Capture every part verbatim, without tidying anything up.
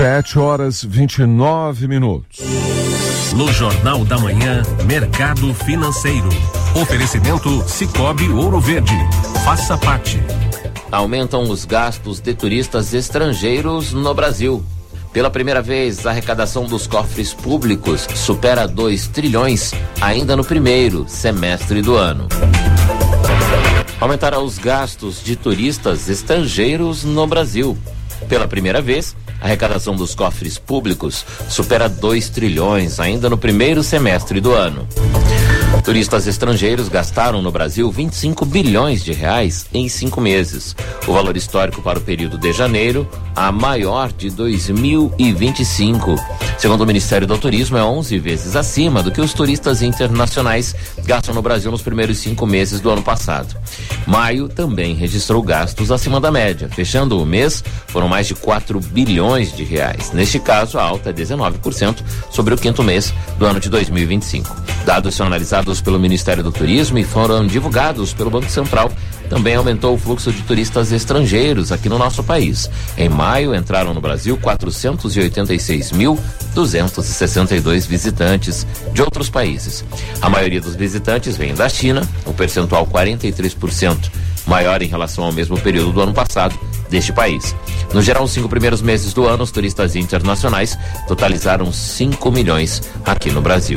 Sete horas e vinte e nove minutos. No Jornal da Manhã, Mercado Financeiro. Oferecimento Sicoob Ouro Verde. Faça parte. Aumentam os gastos de turistas estrangeiros no Brasil. Pela primeira vez, a arrecadação dos cofres públicos supera dois trilhões ainda no primeiro semestre do ano. Aumentará os gastos de turistas estrangeiros no Brasil. Pela primeira vez, a arrecadação dos cofres públicos supera dois trilhões ainda no primeiro semestre do ano. Turistas estrangeiros gastaram no Brasil vinte e cinco bilhões de reais em cinco meses. O valor histórico para o período de janeiro, a maior de dois mil e vinte e cinco. Segundo o Ministério do Turismo, é onze vezes acima do que os turistas internacionais gastam no Brasil nos primeiros cinco meses do ano passado. Maio também registrou gastos acima da média. Fechando o mês, foram mais de quatro bilhões de reais. Neste caso, a alta é dezenove por cento sobre o quinto mês do ano de dois mil e vinte e cinco. Dados são analisados pelo Ministério do Turismo e foram divulgados pelo Banco Central. Também aumentou o fluxo de turistas estrangeiros aqui no nosso país. Em maio, entraram no Brasil quatrocentos e oitenta e seis mil, duzentos e sessenta e dois visitantes de outros países. A maioria dos visitantes vem da China, o percentual quarenta e três por cento, maior em relação ao mesmo período do ano passado deste país. No geral, os cinco primeiros meses do ano, os turistas internacionais totalizaram cinco milhões aqui no Brasil.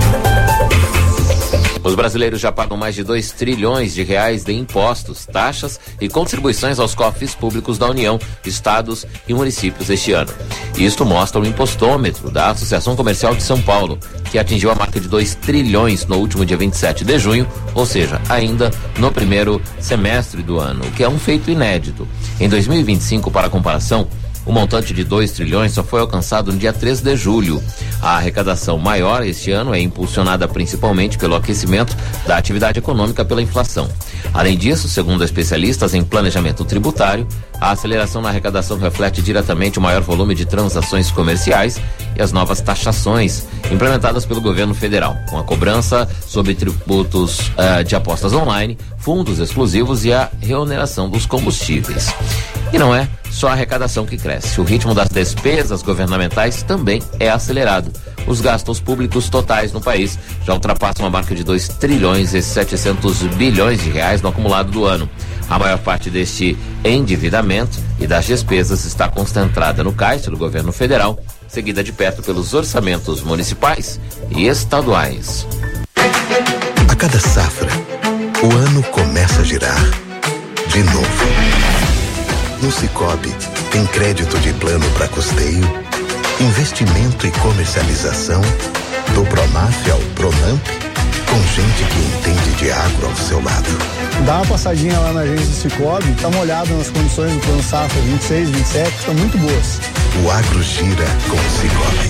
Os brasileiros já pagam mais de dois trilhões de reais de impostos, taxas e contribuições aos cofres públicos da União, estados e municípios este ano. Isto mostra o impostômetro da Associação Comercial de São Paulo, que atingiu a marca de dois trilhões no último dia vinte e sete de junho, ou seja, ainda no primeiro semestre do ano, o que é um feito inédito. Em dois mil e vinte e cinco, para comparação, o montante de dois trilhões só foi alcançado no dia três de julho. A arrecadação maior este ano é impulsionada principalmente pelo aquecimento da atividade econômica pela inflação. Além disso, segundo especialistas em planejamento tributário, a aceleração na arrecadação reflete diretamente o maior volume de transações comerciais e as novas taxações implementadas pelo governo federal, com a cobrança sobre tributos uh, de apostas online, fundos exclusivos e a reoneração dos combustíveis. E não é só a arrecadação que cresce. O ritmo das despesas governamentais também é acelerado. Os gastos públicos totais no país já ultrapassam a marca de dois trilhões e setecentos bilhões de reais no acumulado do ano. A maior parte deste endividamento e das despesas está concentrada no caixa do governo federal, seguida de perto pelos orçamentos municipais e estaduais. A cada safra, o ano começa a girar de novo. No Sicoob, tem crédito de plano para custeio, investimento e comercialização, do Pronaf ao Pronamp, com gente que entende de agro ao seu lado. Dá uma passadinha lá na agência do Sicoob, dá uma olhada nas condições do plano safra vinte e seis, vinte e sete, estão muito boas. O agro gira com o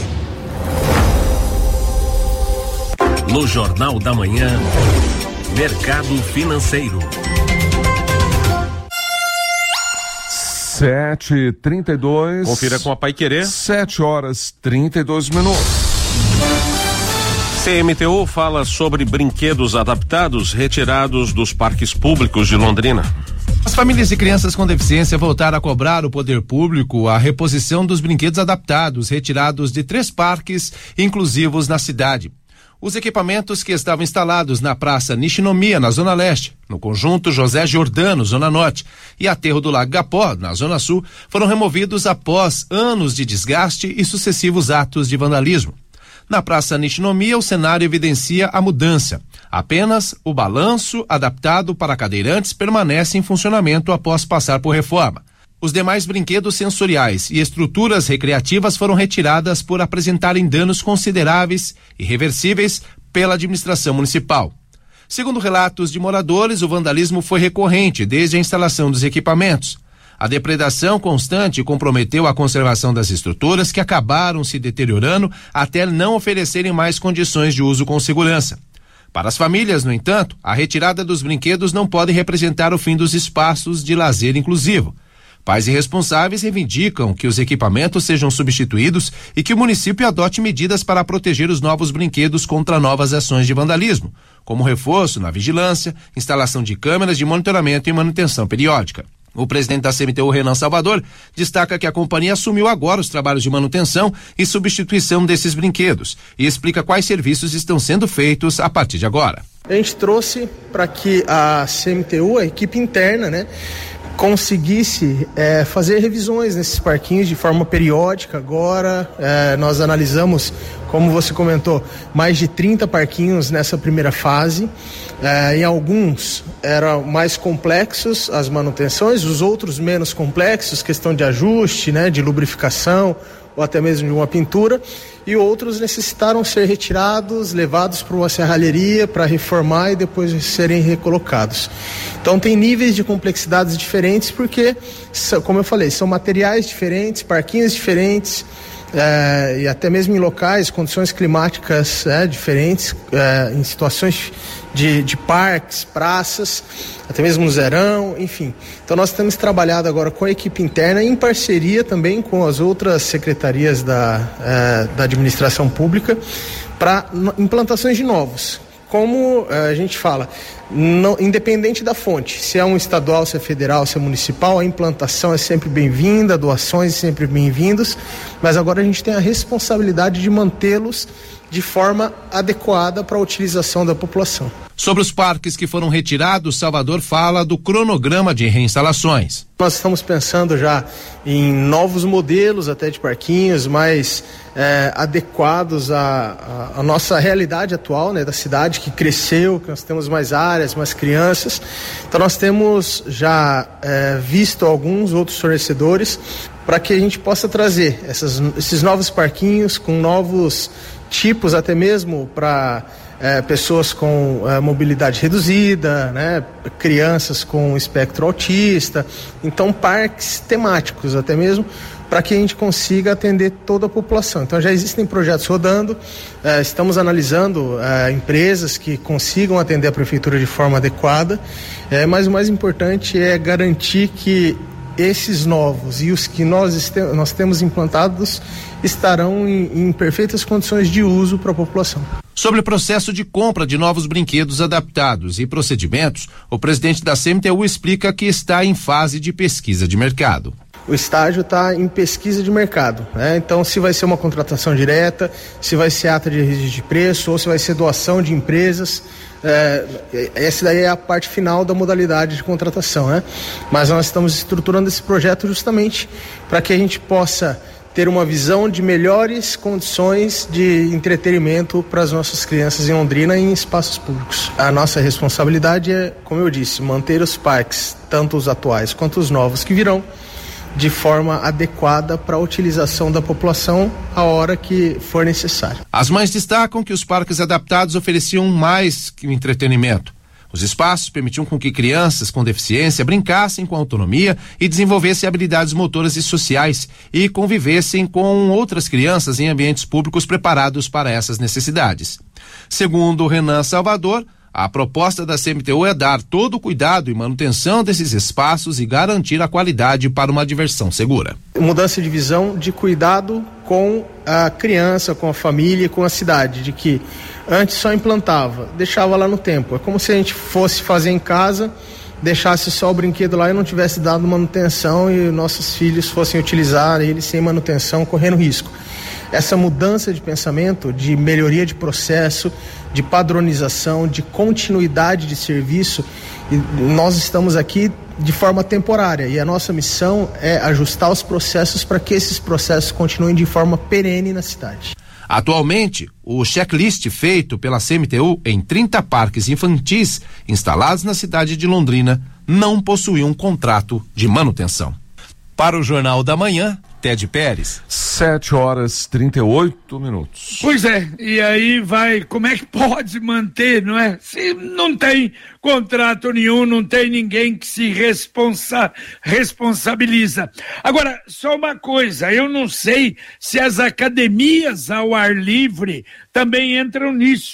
Sicoob. No Jornal da Manhã, Mercado Financeiro. Sete e trinta e dois. Confira com a Paiquerê. Sete horas trinta e dois minutos. C M T U fala sobre brinquedos adaptados retirados dos parques públicos de Londrina. As famílias e crianças com deficiência voltaram a cobrar ao poder público a reposição dos brinquedos adaptados retirados de três parques inclusivos na cidade. Os equipamentos que estavam instalados na Praça Nishinomiya, na Zona Leste, no Conjunto José Giordano, Zona Norte, e Aterro do Lago Gapó, na Zona Sul, foram removidos após anos de desgaste e sucessivos atos de vandalismo. Na Praça Nishinomiya, o cenário evidencia a mudança. Apenas o balanço adaptado para cadeirantes permanece em funcionamento após passar por reforma. Os demais brinquedos sensoriais e estruturas recreativas foram retiradas por apresentarem danos consideráveis e irreversíveis pela administração municipal. Segundo relatos de moradores, o vandalismo foi recorrente desde a instalação dos equipamentos. A depredação constante comprometeu a conservação das estruturas, que acabaram se deteriorando até não oferecerem mais condições de uso com segurança. Para as famílias, no entanto, a retirada dos brinquedos não pode representar o fim dos espaços de lazer inclusivo. Pais e responsáveis reivindicam que os equipamentos sejam substituídos e que o município adote medidas para proteger os novos brinquedos contra novas ações de vandalismo, como reforço na vigilância, instalação de câmeras de monitoramento e manutenção periódica. O presidente da C M T U, Renan Salvador, destaca que a companhia assumiu agora os trabalhos de manutenção e substituição desses brinquedos e explica quais serviços estão sendo feitos a partir de agora. A gente trouxe para que a C M T U, a equipe interna, né, conseguisse é, fazer revisões nesses parquinhos de forma periódica. Agora é, nós analisamos, como você comentou, mais de trinta parquinhos nessa primeira fase. É, em alguns eram mais complexos as manutenções, os outros menos complexos, questão de ajuste, né, de lubrificação ou até mesmo de uma pintura, e outros necessitaram ser retirados, levados para uma serralheria para reformar e depois serem recolocados. Então tem níveis de complexidades diferentes porque, como eu falei, são materiais diferentes, parquinhos diferentes, é, e até mesmo em locais, condições climáticas é, diferentes, é, em situações de, de parques, praças, até mesmo no Zerão, enfim. Então nós temos trabalhado agora com a equipe interna, em parceria também com as outras secretarias da, é, da administração pública, para implantações de novos. Como a gente fala, não, independente da fonte, se é um estadual, se é federal, se é municipal, a implantação é sempre bem-vinda, doações sempre bem-vindas, mas agora a gente tem a responsabilidade de mantê-los de forma adequada para a utilização da população. Sobre os parques que foram retirados, Salvador fala do cronograma de reinstalações. Nós estamos pensando já em novos modelos até de parquinhos mais é, adequados à, à, à nossa realidade atual, né, da cidade que cresceu, que nós temos mais áreas, mais crianças. Então nós temos já é, visto alguns outros fornecedores para que a gente possa trazer essas, esses novos parquinhos com novos tipos, até mesmo para é, pessoas com é, mobilidade reduzida, né, crianças com espectro autista. Então parques temáticos até mesmo para que a gente consiga atender toda a população. Então já existem projetos rodando, é, estamos analisando é, empresas que consigam atender a prefeitura de forma adequada, é, mas o mais importante é garantir que esses novos e os que nós, este, nós temos implantados estarão em, em perfeitas condições de uso para a população. Sobre o processo de compra de novos brinquedos adaptados e procedimentos, o presidente da C M T U explica que está em fase de pesquisa de mercado. O estágio está em pesquisa de mercado, né? Então, se vai ser uma contratação direta, se vai ser ata de registro de preço ou se vai ser doação de empresas, é, essa daí é a parte final da modalidade de contratação, né? Mas nós estamos estruturando esse projeto justamente para que a gente possa ter uma visão de melhores condições de entretenimento para as nossas crianças em Londrina e em espaços públicos. A nossa responsabilidade é, como eu disse, manter os parques, tanto os atuais quanto os novos que virão, de forma adequada para a utilização da população a hora que for necessário. As mães destacam que os parques adaptados ofereciam mais que o entretenimento. Os espaços permitiam com que crianças com deficiência brincassem com autonomia e desenvolvessem habilidades motoras e sociais e convivessem com outras crianças em ambientes públicos preparados para essas necessidades. Segundo Renan Salvador, a proposta da C M T U é dar todo o cuidado e manutenção desses espaços e garantir a qualidade para uma diversão segura. Mudança de visão de cuidado com a criança, com a família, com a cidade, de que antes só implantava, deixava lá no tempo. É como se a gente fosse fazer em casa, deixasse só o brinquedo lá e não tivesse dado manutenção e nossos filhos fossem utilizar ele sem manutenção, correndo risco. Essa mudança de pensamento, de melhoria de processo, de padronização, de continuidade de serviço, nós estamos aqui de forma temporária e a nossa missão é ajustar os processos para que esses processos continuem de forma perene na cidade. Atualmente, o checklist feito pela C M T U em trinta parques infantis instalados na cidade de Londrina não possui um contrato de manutenção. Para o Jornal da Manhã, Ted Pérez. Sete horas trinta e oito minutos. Pois é, e aí vai, como é que pode manter, não é? Se não tem contrato nenhum, não tem ninguém que se responsa, responsabiliza. Agora, só uma coisa, eu não sei se as academias ao ar livre também entram nisso,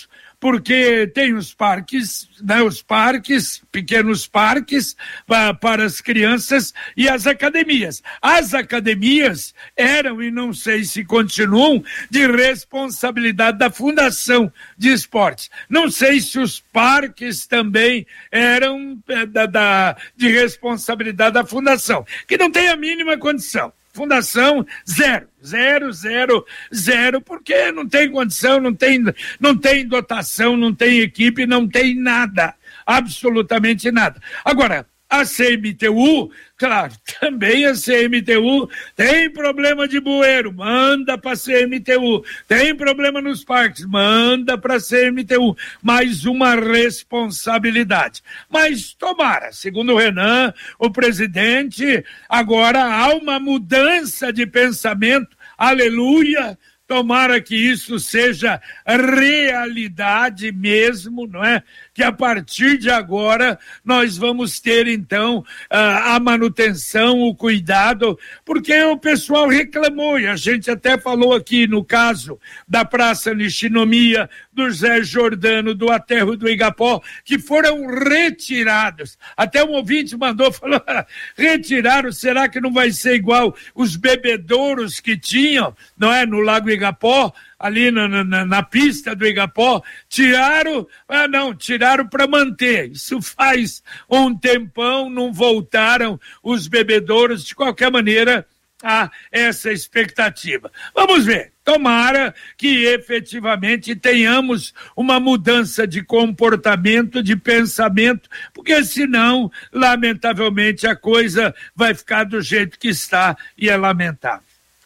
porque tem os parques, né, os parques, pequenos parques para, para as crianças e as academias. As academias eram, e não sei se continuam, de responsabilidade da Fundação de Esportes. Não sei se os parques também eram é, da, da, de responsabilidade da Fundação, que não tem a mínima condição. Fundação, zero, zero, zero, zero, porque não tem condição, não tem, não tem dotação, não tem equipe, não tem nada, absolutamente nada. Agora, a C M T U, claro, também a C M T U tem problema de bueiro, manda para a C M T U, tem problema nos parques, manda para a C M T U, mais uma responsabilidade. Mas tomara, segundo o Renan, o presidente, agora há uma mudança de pensamento, aleluia. Tomara que isso seja realidade mesmo, não é? Que a partir de agora nós vamos ter, então, a manutenção, o cuidado, porque o pessoal reclamou, e a gente até falou aqui no caso da Praça Nishinomiya, do Zé Jordano, do Aterro do Igapó, que foram retirados. Até um ouvinte mandou, falou, retiraram, será que não vai ser igual os bebedouros que tinham, não é, no Lago Igapó, ali na, na, na pista do Igapó, tiraram, ah não, tiraram para manter, isso faz um tempão, não voltaram os bebedouros, de qualquer maneira, a essa expectativa. Vamos ver, tomara que efetivamente tenhamos uma mudança de comportamento, de pensamento, porque senão, lamentavelmente, a coisa vai ficar do jeito que está e é lamentável.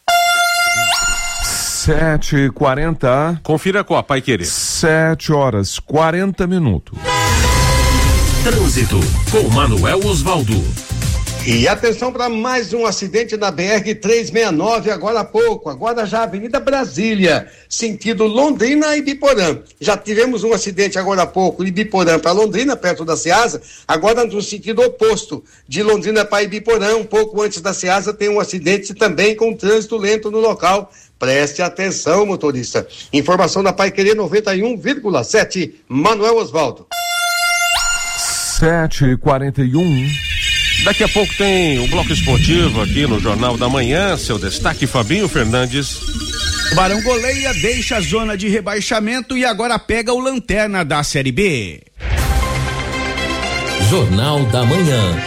Sete e quarenta. Confira com a Pai Querer. Sete horas, quarenta minutos. Trânsito com Manuel Osvaldo. E atenção para mais um acidente na B R trezentos e sessenta e nove, agora há pouco, agora já Avenida Brasília, sentido Londrina e Biporã. Já tivemos um acidente agora há pouco de Biporã para Londrina, perto da Ceasa, agora no sentido oposto, de Londrina para Ibiporã, um pouco antes da Ceasa, tem um acidente também com trânsito lento no local. Preste atenção, motorista. Informação da Pai Querer noventa e um vírgula sete, Manuel Osvaldo. Sete e quarenta e um. Daqui a pouco tem o Bloco Esportivo aqui no Jornal da Manhã. Seu destaque, Fabinho Fernandes. O Barão goleia, deixa a zona de rebaixamento e agora pega o Lanterna da Série B. Jornal da Manhã.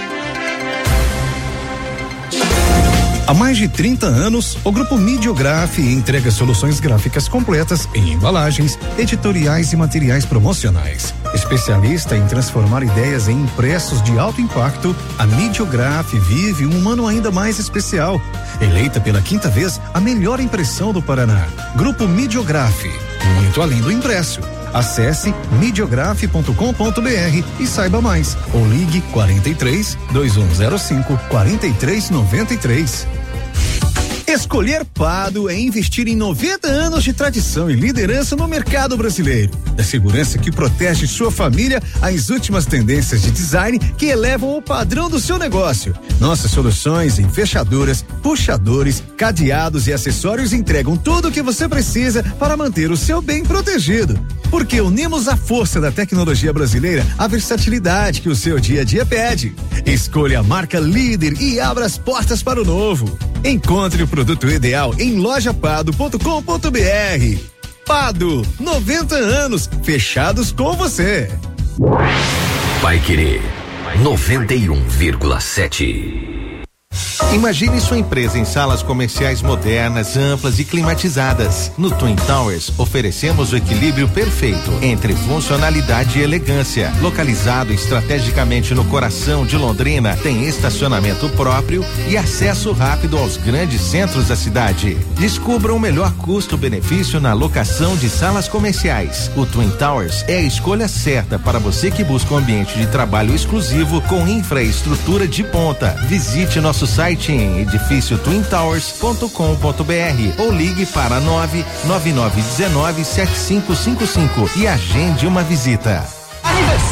Há mais de trinta anos, o Grupo Midiograf entrega soluções gráficas completas em embalagens, editoriais e materiais promocionais. Especialista em transformar ideias em impressos de alto impacto, a Midiograf vive um ano ainda mais especial. Eleita pela quinta vez a melhor impressão do Paraná. Grupo Midiograf, muito além do impresso. Acesse midiograf ponto com ponto br e saiba mais. Ou ligue quarenta e três, dois um zero cinco, quarenta e três noventa e três. Escolher Pado é investir em noventa anos de tradição e liderança no mercado brasileiro. Da segurança que protege sua família às últimas tendências de design que elevam o padrão do seu negócio. Nossas soluções em fechaduras, puxadores, cadeados e acessórios entregam tudo o que você precisa para manter o seu bem protegido. Porque unimos a força da tecnologia brasileira à versatilidade que o seu dia a dia pede. Escolha a marca líder e abra as portas para o novo. Encontre o produto ideal em loja pado ponto com ponto br. Pado, noventa anos, fechados com você. Pai Querer, noventa e um vírgula sete. Imagine sua empresa em salas comerciais modernas, amplas e climatizadas. No Twin Towers, oferecemos o equilíbrio perfeito entre funcionalidade e elegância. Localizado estrategicamente no coração de Londrina, tem estacionamento próprio e acesso rápido aos grandes centros da cidade. Descubra o melhor custo-benefício na locação de salas comerciais. O Twin Towers é a escolha certa para você que busca um ambiente de trabalho exclusivo com infraestrutura de ponta. Visite nosso site em edifício twin towers ponto com ponto br ou ligue para nove nove nove um nove sete cinco cinco cinco e agende uma visita. Aniversário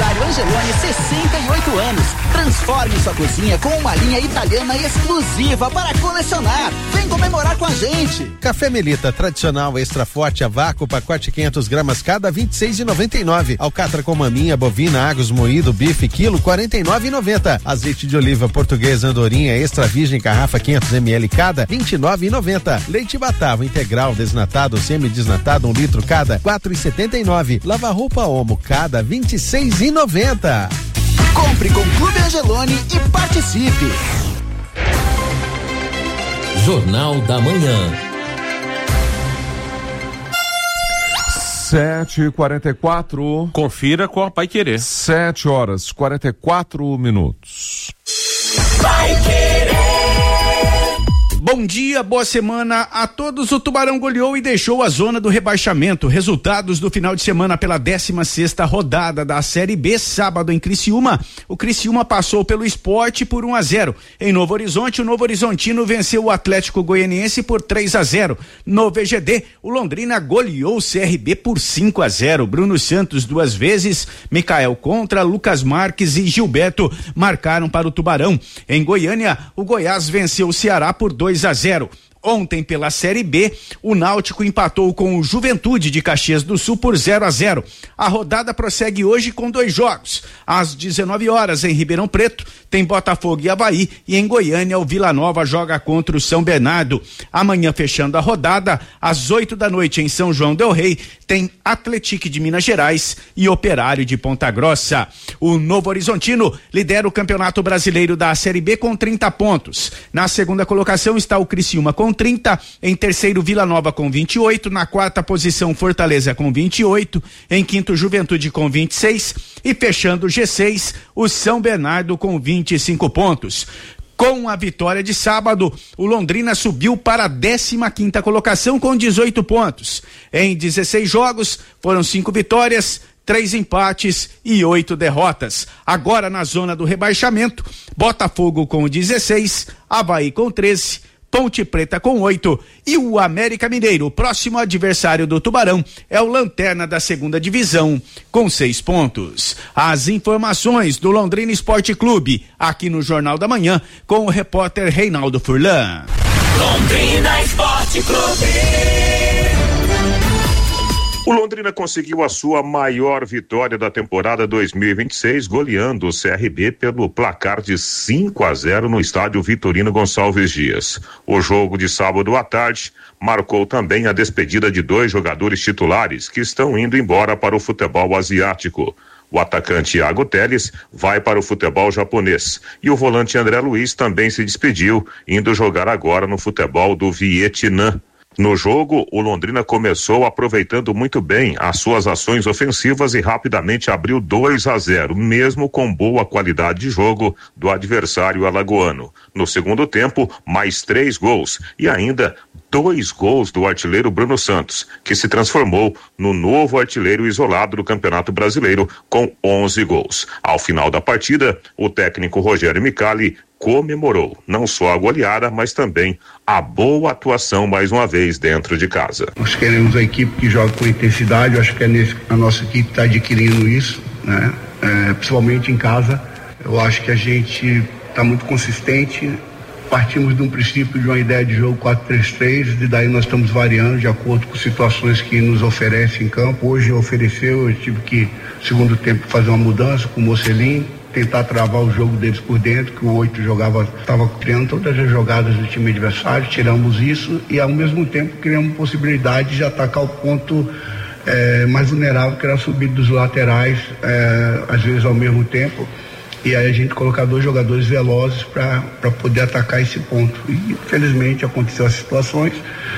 aniversário Angelone, sessenta e oito anos. Transforme sua cozinha com uma linha italiana exclusiva para colecionar. Vem comemorar com a gente. Café Melita tradicional extra forte a vácuo, pacote quinhentas gramas cada, vinte e seis e noventa e nove. Alcatra com maminha, bovina, Agos moído, bife quilo, quarenta e nove e noventa. Azeite de oliva português Andorinha extra virgem garrafa quinhentos mililitros cada, vinte e nove e noventa. Leite Batavo integral desnatado, semi-desnatado um litro cada, quatro e setenta e nove. Lava roupa Omo cada, vinte e seis e noventa. Compre com Clube Angelone e participe. Jornal da Manhã. Sete e quarenta e quatro. Confira com a Pai Querer. Sete horas, quarenta e quatro minutos. Pai Querer. Bom dia, boa semana a todos. O Tubarão goleou e deixou a zona do rebaixamento. Resultados do final de semana pela décima sexta rodada da Série B, sábado em Criciúma. O Criciúma passou pelo Sport por um a zero. Em Novo Horizonte, o Novo Horizontino venceu o Atlético Goianiense por três a zero. No V G D, o Londrina goleou o C R B por cinco a zero. Bruno Santos duas vezes, Micael Contra, Lucas Marques e Gilberto marcaram para o Tubarão. Em Goiânia, o Goiás venceu o Ceará por dois a zero. Ontem, pela Série B, o Náutico empatou com o Juventude de Caxias do Sul por zero a zero. A rodada prossegue hoje com dois jogos. Às dezenove horas, em Ribeirão Preto, tem Botafogo e Avaí, e em Goiânia, o Vila Nova joga contra o São Bernardo. Amanhã, fechando a rodada, às oito da noite, em São João del Rei, tem Atlético de Minas Gerais e Operário de Ponta Grossa. O Novo Horizontino lidera o Campeonato Brasileiro da Série B com trinta pontos. Na segunda colocação está o Criciúma com trinta, em terceiro Vila Nova com vinte e oito, na quarta posição Fortaleza com vinte e oito, em quinto Juventude com vinte e seis e fechando o G seis, o São Bernardo com vinte e cinco pontos. Com a vitória de sábado, o Londrina subiu para a décima quinta colocação com dezoito pontos. Em dezesseis jogos, foram cinco vitórias, três empates e oito derrotas. Agora na zona do rebaixamento, Botafogo com dezesseis, Avaí com treze, Ponte Preta com oito e o América Mineiro, o próximo adversário do Tubarão, é o lanterna da segunda divisão com seis pontos. As informações do Londrina Esporte Clube aqui no Jornal da Manhã com o repórter Reinaldo Furlan. Londrina Esporte Clube. O Londrina conseguiu a sua maior vitória da temporada dois mil e vinte e seis, goleando o C R B pelo placar de cinco a zero no estádio Vitorino Gonçalves Dias. O jogo de sábado à tarde marcou também a despedida de dois jogadores titulares que estão indo embora para o futebol asiático. O atacante Iago Teles vai para o futebol japonês e o volante André Luiz também se despediu, indo jogar agora no futebol do Vietnã. No jogo, o Londrina começou aproveitando muito bem as suas ações ofensivas e rapidamente abriu dois a zero, mesmo com boa qualidade de jogo do adversário alagoano. No segundo tempo, mais três gols e ainda dois gols do artilheiro Bruno Santos, que se transformou no novo artilheiro isolado do Campeonato Brasileiro com onze gols. Ao final da partida, o técnico Rogério Micali comemorou não só a goleada, mas também a boa atuação mais uma vez dentro de casa. Nós queremos a equipe que joga com intensidade, eu acho que é nesse, a nossa equipe está adquirindo isso, né? É, principalmente em casa. Eu acho que a gente está muito consistente, partimos de um princípio de uma ideia de jogo quatro três três, e daí nós estamos variando de acordo com situações que nos oferecem em campo. Hoje ofereceu, eu tive que, segundo tempo, fazer uma mudança com o Mocelin, tentar travar o jogo deles por dentro, que o oito jogava, estava criando todas as jogadas do time adversário, tiramos isso e ao mesmo tempo criamos possibilidade de atacar o ponto é, mais vulnerável, que era a subida dos laterais, é, às vezes ao mesmo tempo, e aí a gente colocar dois jogadores velozes para poder atacar esse ponto. E infelizmente aconteceu as situações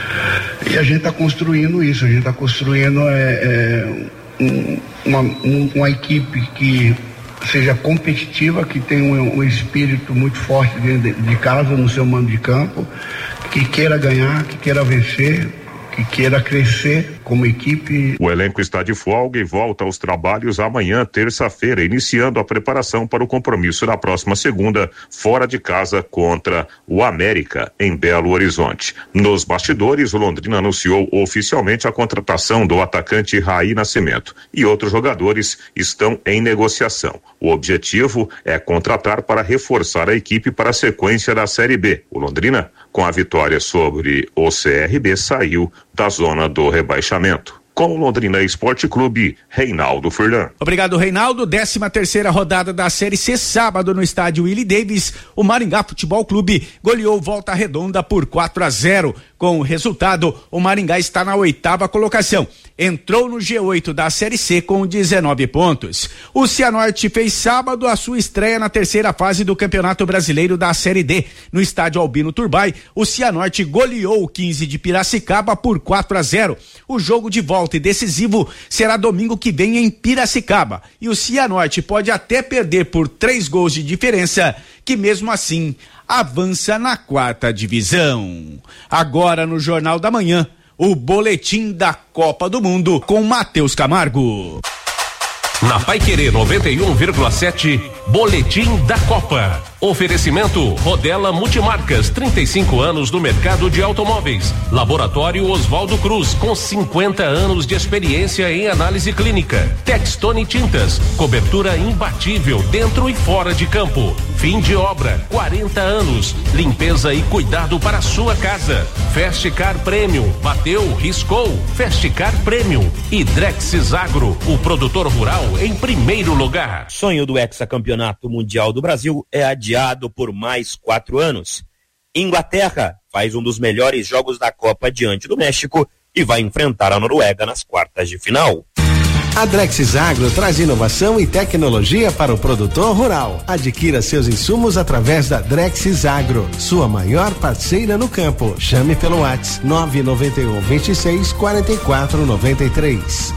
e a gente está construindo isso, a gente está construindo é, é, um, uma, um, uma equipe que seja competitiva, que tenha um, um espírito muito forte dentro de, de casa, no seu mando de campo, que queira ganhar, que queira vencer, que queira crescer como equipe. O elenco está de folga e volta aos trabalhos amanhã, terça-feira, iniciando a preparação para o compromisso da próxima segunda, fora de casa contra o América, em Belo Horizonte. Nos bastidores, o Londrina anunciou oficialmente a contratação do atacante Raí Nascimento e outros jogadores estão em negociação. O objetivo é contratar para reforçar a equipe para a sequência da Série B. O Londrina, com a vitória sobre o C R B, saiu da zona do rebaixamento. Com o Londrina Esporte Clube, Reinaldo Furlan. Obrigado, Reinaldo. décima terceira rodada da Série C, sábado no estádio Willie Davis, o Maringá Futebol Clube goleou Volta Redonda por quatro a zero. Com o resultado, o Maringá está na oitava colocação. Entrou no G oito da Série C com dezenove pontos. O Cianorte fez sábado a sua estreia na terceira fase do Campeonato Brasileiro da Série D. No estádio Albino Turbai, o Cianorte goleou o quinze de Piracicaba por quatro a zero. O jogo de volta e decisivo será domingo que vem em Piracicaba. E o Cianorte pode até perder por três gols de diferença, que mesmo assim avança na quarta divisão. Agora no Jornal da Manhã, o boletim da Copa do Mundo com Matheus Camargo. Na Paiquerê noventa e um vírgula sete, boletim da Copa. Oferecimento Rodela Multimarcas, trinta e cinco anos no mercado de automóveis. Laboratório Oswaldo Cruz, com cinquenta anos de experiência em análise clínica. Textone Tintas, cobertura imbatível dentro e fora de campo. Fim de obra, quarenta anos. Limpeza e cuidado para a sua casa. Festcar Premium, bateu, riscou. Festcar Premium. E Drexis Agro, o produtor rural em primeiro lugar. Sonho do hexacampeonato mundial do Brasil é adiado por mais quatro anos. Inglaterra faz um dos melhores jogos da Copa diante do México e vai enfrentar a Noruega nas quartas de final. A Drexis Agro traz inovação e tecnologia para o produtor rural. Adquira seus insumos através da Drexis Agro, sua maior parceira no campo. Chame pelo WhatsApp nove nove um, vinte e seis, quarenta e quatro, noventa e três.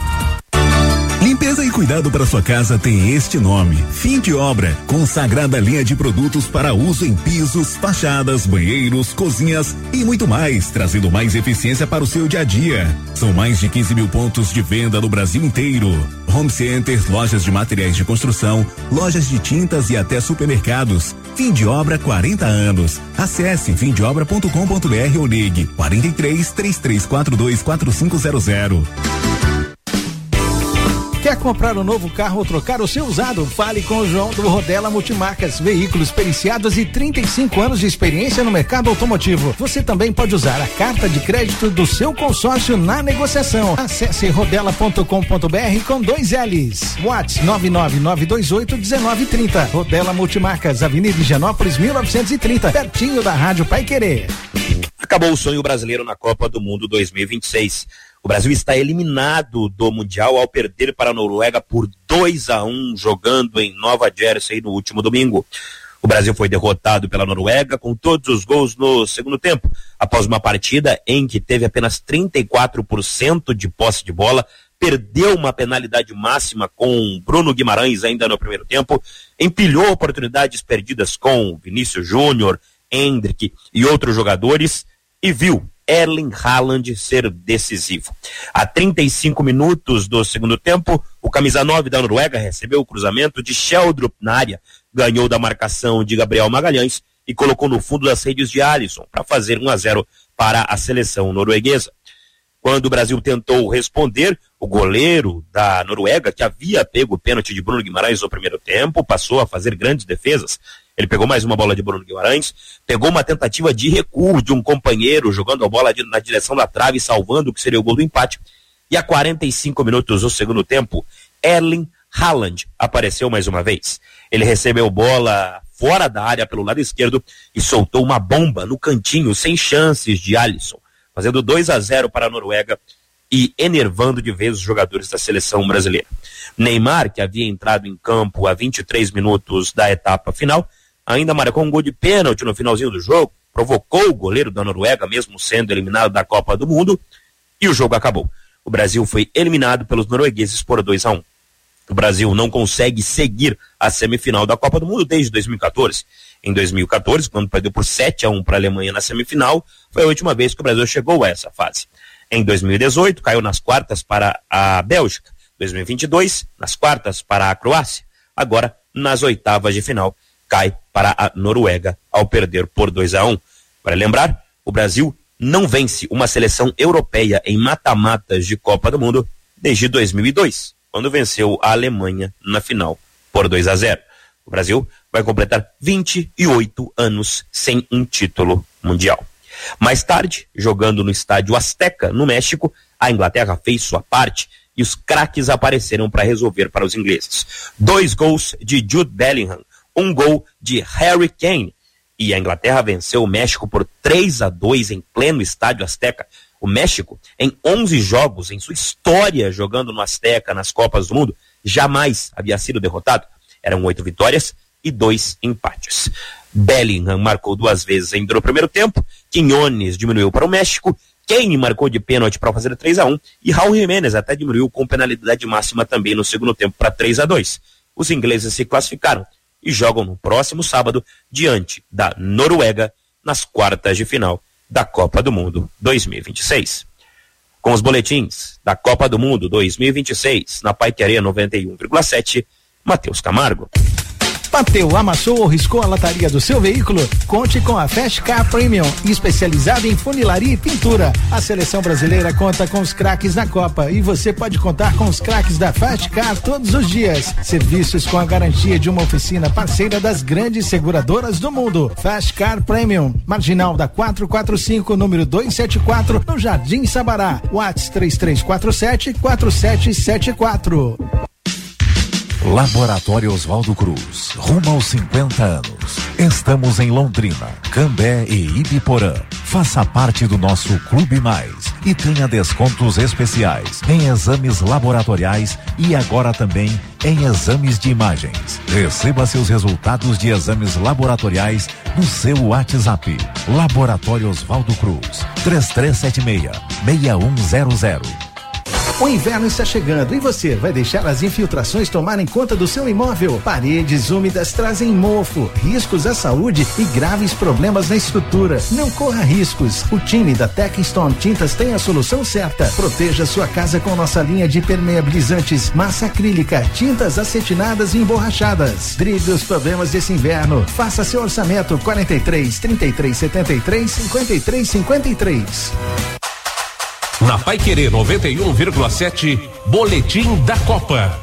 Limpeza e cuidado para sua casa tem este nome: Fim de Obra, consagrada linha de produtos para uso em pisos, fachadas, banheiros, cozinhas e muito mais, trazendo mais eficiência para o seu dia a dia. São mais de quinze mil pontos de venda no Brasil inteiro. Home centers, lojas de materiais de construção, lojas de tintas e até supermercados. Fim de Obra, quarenta anos. Acesse fim de obra ponto com ponto br ou ligue quarenta e três, três três quatro dois, quatro cinco zero zero. Quer comprar um novo carro ou trocar o seu usado? Fale com o João do Rodela Multimarcas. Veículos periciados e trinta e cinco anos de experiência no mercado automotivo. Você também pode usar a carta de crédito do seu consórcio na negociação. Acesse rodela ponto com ponto br com dois L's. WhatsApp nove nove nove dois oito um nove três zero. Rodela Multimarcas, Avenida Higienópolis, mil novecentos e trinta, pertinho da Rádio Paiquerê. Acabou o sonho brasileiro na Copa do Mundo dois mil e vinte e seis. O Brasil está eliminado do Mundial ao perder para a Noruega por dois a um, jogando em Nova Jersey no último domingo. O Brasil foi derrotado pela Noruega com todos os gols no segundo tempo, após uma partida em que teve apenas trinta e quatro por cento de posse de bola, perdeu uma penalidade máxima com Bruno Guimarães ainda no primeiro tempo, empilhou oportunidades perdidas com Vinícius Júnior, Endrick e outros jogadores e viu Erling Haaland ser decisivo. A trinta e cinco minutos do segundo tempo, o camisa nove da Noruega recebeu o cruzamento de Sheldrup na área, ganhou da marcação de Gabriel Magalhães e colocou no fundo das redes de Alisson para fazer um a zero para a seleção norueguesa. Quando o Brasil tentou responder, o goleiro da Noruega, que havia pego o pênalti de Bruno Guimarães no primeiro tempo, passou a fazer grandes defesas. Ele pegou mais uma bola de Bruno Guimarães, pegou uma tentativa de recuo de um companheiro, jogando a bola na direção da trave, salvando o que seria o gol do empate. E a quarenta e cinco minutos do segundo tempo, Erling Haaland apareceu mais uma vez. Ele recebeu bola fora da área pelo lado esquerdo e soltou uma bomba no cantinho, sem chances de Alisson, fazendo dois a zero para a Noruega e enervando de vez os jogadores da seleção brasileira. Neymar, que havia entrado em campo a vinte e três minutos da etapa final, ainda marcou um gol de pênalti no finalzinho do jogo, provocou o goleiro da Noruega, mesmo sendo eliminado da Copa do Mundo, e o jogo acabou. O Brasil foi eliminado pelos noruegueses por dois a um. O Brasil não consegue seguir a semifinal da Copa do Mundo desde dois mil e quatorze. Em dois mil e quatorze, quando perdeu por sete a um para a Alemanha na semifinal, foi a última vez que o Brasil chegou a essa fase. Em dois mil e dezoito, caiu nas quartas para a Bélgica. dois mil e vinte e dois, nas quartas para a Croácia. Agora, nas oitavas de final, cai para a Noruega ao perder por dois a um. Para lembrar, o Brasil não vence uma seleção europeia em mata-matas de Copa do Mundo desde dois mil e dois, quando venceu a Alemanha na final por dois a zero. O Brasil vai completar vinte e oito anos sem um título mundial. Mais tarde, jogando no estádio Azteca, no México, a Inglaterra fez sua parte e os craques apareceram para resolver para os ingleses. Dois gols de Jude Bellingham, um gol de Harry Kane, e a Inglaterra venceu o México por três a dois em pleno estádio Azteca. O México, em onze jogos em sua história jogando no Azteca nas Copas do Mundo, jamais havia sido derrotado. Eram oito vitórias e dois empates. Bellingham marcou duas vezes ainda no primeiro tempo, Quiñones diminuiu para o México, Kane marcou de pênalti para fazer três a um e Raul Jiménez até diminuiu com penalidade máxima também no segundo tempo para três a dois. Os ingleses se classificaram e jogam no próximo sábado diante da Noruega nas quartas de final da Copa do Mundo dois mil e vinte e seis. Com os boletins da Copa do Mundo dois mil e vinte e seis na Paiquerê noventa e um vírgula sete, Matheus Camargo. Bateu, amassou ou riscou a lataria do seu veículo? Conte com a Fast Car Premium, especializada em funilaria e pintura. A seleção brasileira conta com os craques da Copa e você pode contar com os craques da Fast Car todos os dias. Serviços com a garantia de uma oficina parceira das grandes seguradoras do mundo. Fast Car Premium, Marginal da quatrocentos e quarenta e cinco, número duzentos e setenta e quatro, no Jardim Sabará. WhatsApp três três quatro sete, quatro sete sete quatro. Laboratório Oswaldo Cruz, rumo aos cinquenta anos. Estamos em Londrina, Cambé e Ibiporã. Faça parte do nosso Clube Mais e tenha descontos especiais em exames laboratoriais e agora também em exames de imagens. Receba seus resultados de exames laboratoriais no seu WhatsApp. Laboratório Oswaldo Cruz, três três sete seis, seis um zero zero. O inverno está chegando e você vai deixar as infiltrações tomarem conta do seu imóvel? Paredes úmidas trazem mofo, riscos à saúde e graves problemas na estrutura. Não corra riscos. O time da Techstone Tintas tem a solução certa. Proteja sua casa com nossa linha de permeabilizantes, massa acrílica, tintas acetinadas e emborrachadas. Drible os problemas desse inverno. Faça seu orçamento quarenta e três, trinta e três, setenta e três, cinquenta e três, cinquenta e três. Na Paiquerê noventa e um vírgula sete, Boletim da Copa.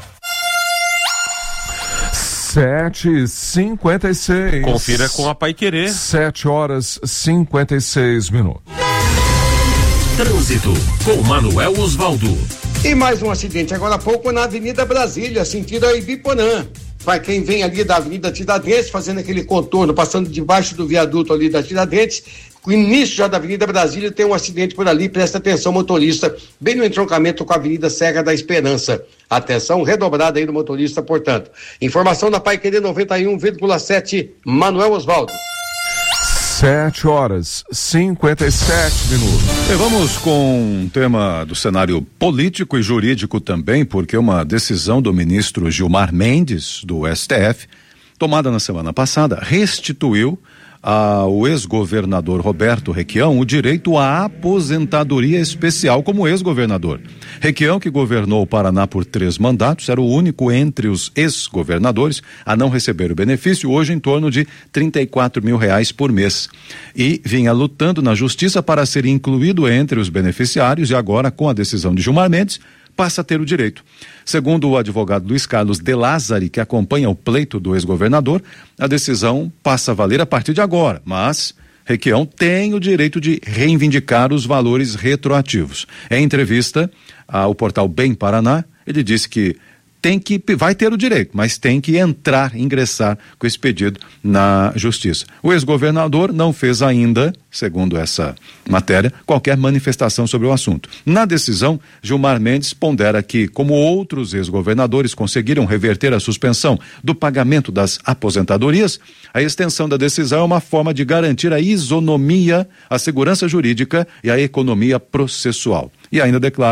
Sete e cinquenta e seis. Confira com a Paiquerê. Sete horas cinquenta e seis minutos. Trânsito com Manuel Osvaldo. E mais um acidente agora há pouco na Avenida Brasília, sentido a Ibiporã. Para quem vem ali da Avenida Tiradentes, fazendo aquele contorno, passando debaixo do viaduto ali da Tiradentes, o início já da Avenida Brasília tem um acidente por ali, presta atenção motorista, bem no entroncamento com a Avenida Serra da Esperança. Atenção redobrada aí do motorista, portanto. Informação da Paiquerê noventa e um vírgula sete, Manuel Osvaldo. Sete horas, cinquenta e sete minutos. E vamos com um tema do cenário político e jurídico também, porque uma decisão do ministro Gilmar Mendes, do S T F, tomada na semana passada, restituiu ao ex-governador Roberto Requião o direito à aposentadoria especial como ex-governador. Requião, que governou o Paraná por três mandatos, era o único entre os ex-governadores a não receber o benefício, hoje em torno de trinta e quatro mil reais por mês. E vinha lutando na justiça para ser incluído entre os beneficiários e agora, com a decisão de Gilmar Mendes, passa a ter o direito. Segundo o advogado Luiz Carlos de Lázari, que acompanha o pleito do ex-governador, a decisão passa a valer a partir de agora, mas Requião tem o direito de reivindicar os valores retroativos. Em entrevista ao portal Bem Paraná, ele disse que tem que, vai ter o direito, mas tem que entrar, ingressar com esse pedido na justiça. O ex-governador não fez ainda, segundo essa matéria, qualquer manifestação sobre o assunto. Na decisão, Gilmar Mendes pondera que, como outros ex-governadores conseguiram reverter a suspensão do pagamento das aposentadorias, a extensão da decisão é uma forma de garantir a isonomia, a segurança jurídica e a economia processual. E ainda declara,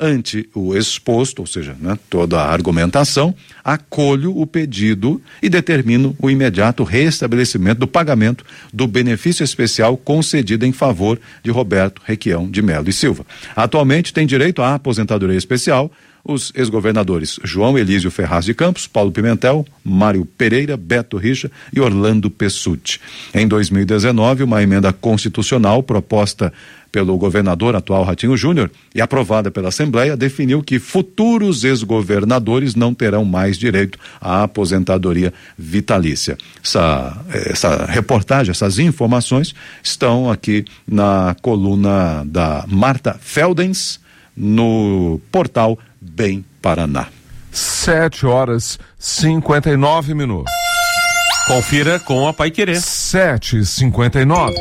Ante o exposto, ou seja, né, toda a argumentação, acolho o pedido e determino o imediato restabelecimento do pagamento do benefício especial concedido em favor de Roberto Requião de Melo e Silva. Atualmente tem direito à aposentadoria especial os ex-governadores João Elísio Ferraz de Campos, Paulo Pimentel, Mário Pereira, Beto Richa e Orlando Pessutti. Em dois mil e dezenove, uma emenda constitucional proposta pelo governador atual Ratinho Júnior e aprovada pela Assembleia definiu que futuros ex-governadores não terão mais direito à aposentadoria vitalícia. Essa, essa reportagem, essas informações estão aqui na coluna da Marta Feldens no portal Bem Paraná. Sete horas cinquenta e nove minutos. Confira com a Paiquerê. Sete e cinquenta e nove.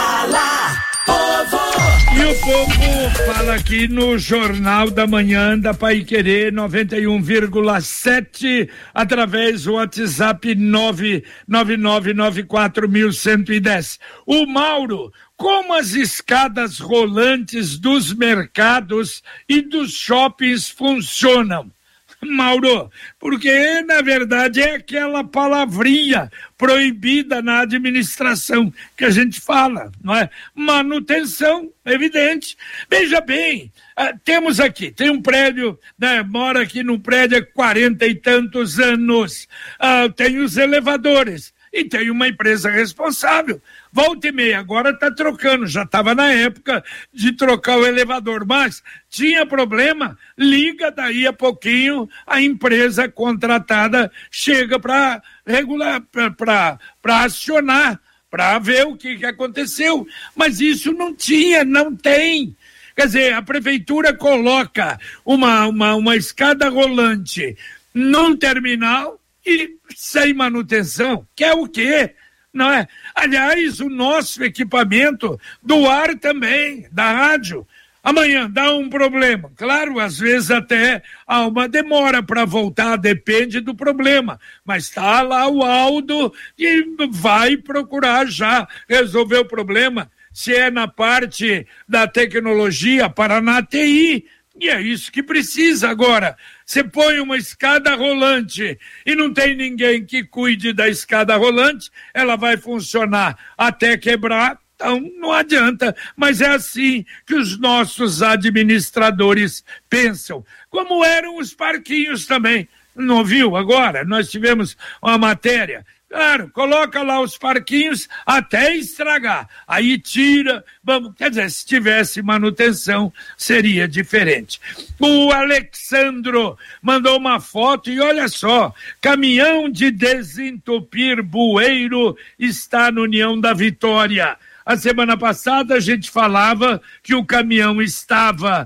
Fala, povo! E o povo fala aqui no Jornal da Manhã da Paiquerê noventa e um vírgula sete, através do WhatsApp nove nove nove nove quatro um um zero. O Mauro, como as escadas rolantes dos mercados e dos shoppings funcionam? Mauro, porque na verdade é aquela palavrinha proibida na administração que a gente fala, não é? Manutenção, evidente. Veja bem, ah, temos aqui, tem um prédio, né? Mora aqui num prédio há quarenta e tantos anos, ah, tem os elevadores e tem uma empresa responsável. Volta e meia, agora está trocando, já estava na época de trocar o elevador, mas tinha problema, liga, daí a pouquinho a empresa contratada chega para regular, para acionar, para ver o que, que aconteceu, mas isso não tinha, não tem. Quer dizer, a prefeitura coloca uma, uma, uma escada rolante num terminal e sem manutenção, que é o quê? Não é? Aliás, o nosso equipamento do ar também, da rádio, amanhã dá um problema. Claro, às vezes até há uma demora para voltar, depende do problema, mas está lá o Aldo e vai procurar já resolver o problema. Se é na parte da tecnologia, Paraná T I, e é isso que precisa agora. Você põe uma escada rolante e não tem ninguém que cuide da escada rolante, ela vai funcionar até quebrar, então não adianta. Mas é assim que os nossos administradores pensam. Como eram os parquinhos também. Não viu agora? Nós tivemos uma matéria. Claro, coloca lá os parquinhos até estragar, aí tira, vamos, quer dizer, se tivesse manutenção seria diferente. O Alexandro mandou uma foto e olha só, caminhão de desentupir bueiro está no União da Vitória. A semana passada a gente falava que o caminhão estava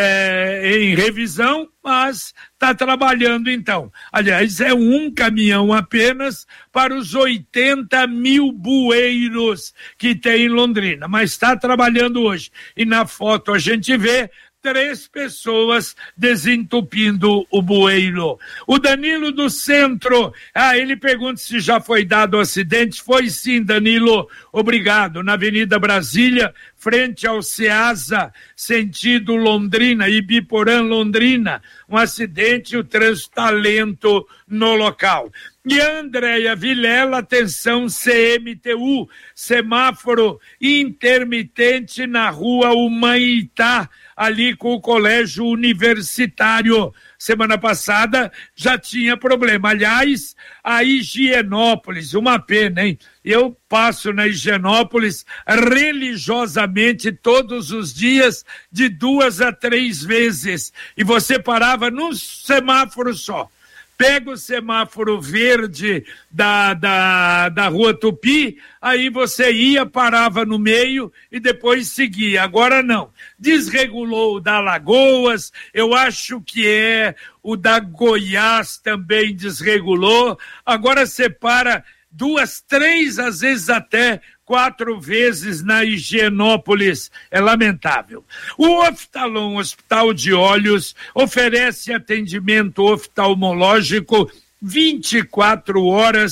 É, em revisão, mas está trabalhando então. Aliás, é um caminhão apenas para os oitenta mil bueiros que tem em Londrina, mas está trabalhando hoje. E na foto a gente vê três pessoas desentupindo o bueiro. O Danilo do Centro, ah, ele pergunta se já foi dado o acidente. Foi sim, Danilo, obrigado. Na Avenida Brasília, frente ao Ceasa, sentido Londrina, Ibiporã, Londrina, um acidente, o trânsito está lento no local. E Andréia Vilela, atenção, C M T U, semáforo intermitente na rua Humaitá, ali com o colégio universitário. Semana passada já tinha problema. Aliás, a Higienópolis, uma pena, hein? Eu passo na Higienópolis religiosamente todos os dias, de duas a três vezes. E você parava num semáforo só. Pega o semáforo verde da, da, da Rua Tupi, aí você ia, parava no meio e depois seguia. Agora não. Desregulou o da Lagoas, eu acho que é o da Goiás também desregulou. Agora separa duas, três, às vezes até quatro vezes na Higienópolis. É lamentável. O Oftalon, Hospital de Olhos, oferece atendimento oftalmológico vinte e quatro horas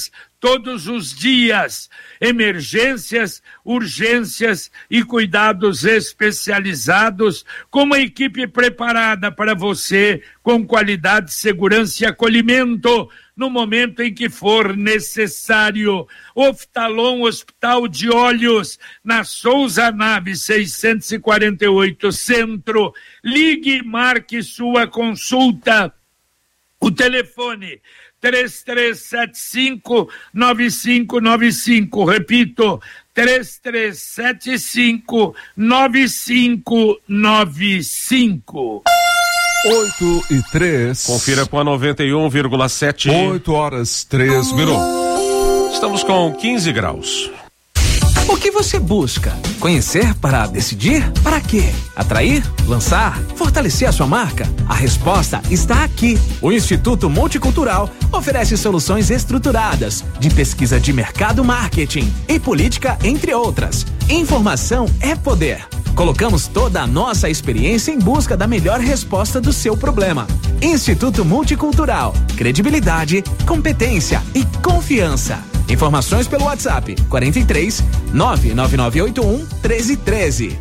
todos os dias. Emergências, urgências e cuidados especializados, com uma equipe preparada para você, com qualidade, segurança e acolhimento, no momento em que for necessário. Oftalon, Hospital de Olhos, na Souza Nave seiscentos e quarenta e oito, Centro. Ligue e marque sua consulta. O telefone três três sete cinco, nove cinco nove cinco, repito, três três sete cinco, nove cinco nove cinco. oito e três. Confira com a noventa e um vírgula sete. oito horas, três minutos. Estamos com quinze graus. O que você busca? Conhecer para decidir? Para quê? Atrair? Lançar? Fortalecer a sua marca? A resposta está aqui. O Instituto Multicultural oferece soluções estruturadas de pesquisa de mercado, marketing e política, entre outras. Informação é poder. Colocamos toda a nossa experiência em busca da melhor resposta do seu problema. Instituto Multicultural. Credibilidade, competência e confiança. Informações pelo WhatsApp quarenta e três, nove nove nove oito um, treze treze.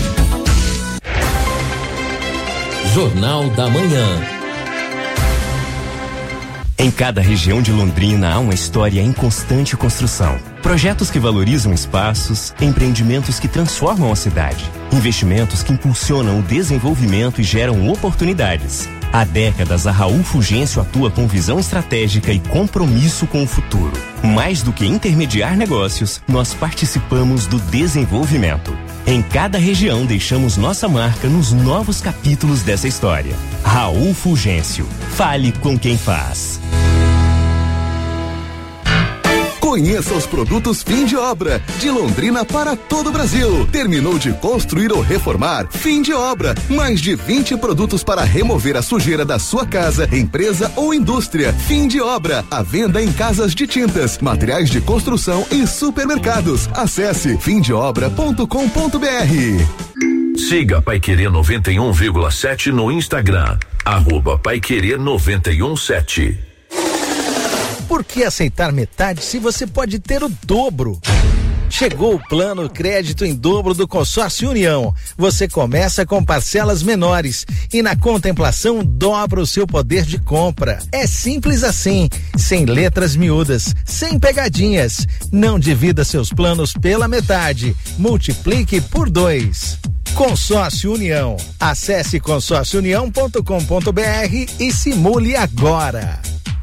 Jornal da Manhã. Em cada região de Londrina há uma história em constante construção. Projetos que valorizam espaços, empreendimentos que transformam a cidade, investimentos que impulsionam o desenvolvimento e geram oportunidades. Há décadas, a Raul Fulgêncio atua com visão estratégica e compromisso com o futuro. Mais do que intermediar negócios, nós participamos do desenvolvimento. Em cada região, deixamos nossa marca nos novos capítulos dessa história. Raul Fulgêncio. Fale com quem faz. Conheça os produtos Fim de Obra, de Londrina para todo o Brasil. Terminou de construir ou reformar? Fim de Obra. Mais de vinte produtos para remover a sujeira da sua casa, empresa ou indústria. Fim de Obra. A venda em casas de tintas, materiais de construção e supermercados. Acesse fim de obra ponto com ponto br. Siga Paiquerê noventa e um vírgula sete no Instagram. Arroba Paiquerê noventa e um sete. Por que aceitar metade se você pode ter o dobro? Chegou o plano crédito em dobro do Consórcio União. Você começa com parcelas menores e na contemplação dobra o seu poder de compra. É simples assim, sem letras miúdas, sem pegadinhas. Não divida seus planos pela metade, multiplique por dois. Consórcio União. Acesse consórcio união ponto com ponto br e simule agora.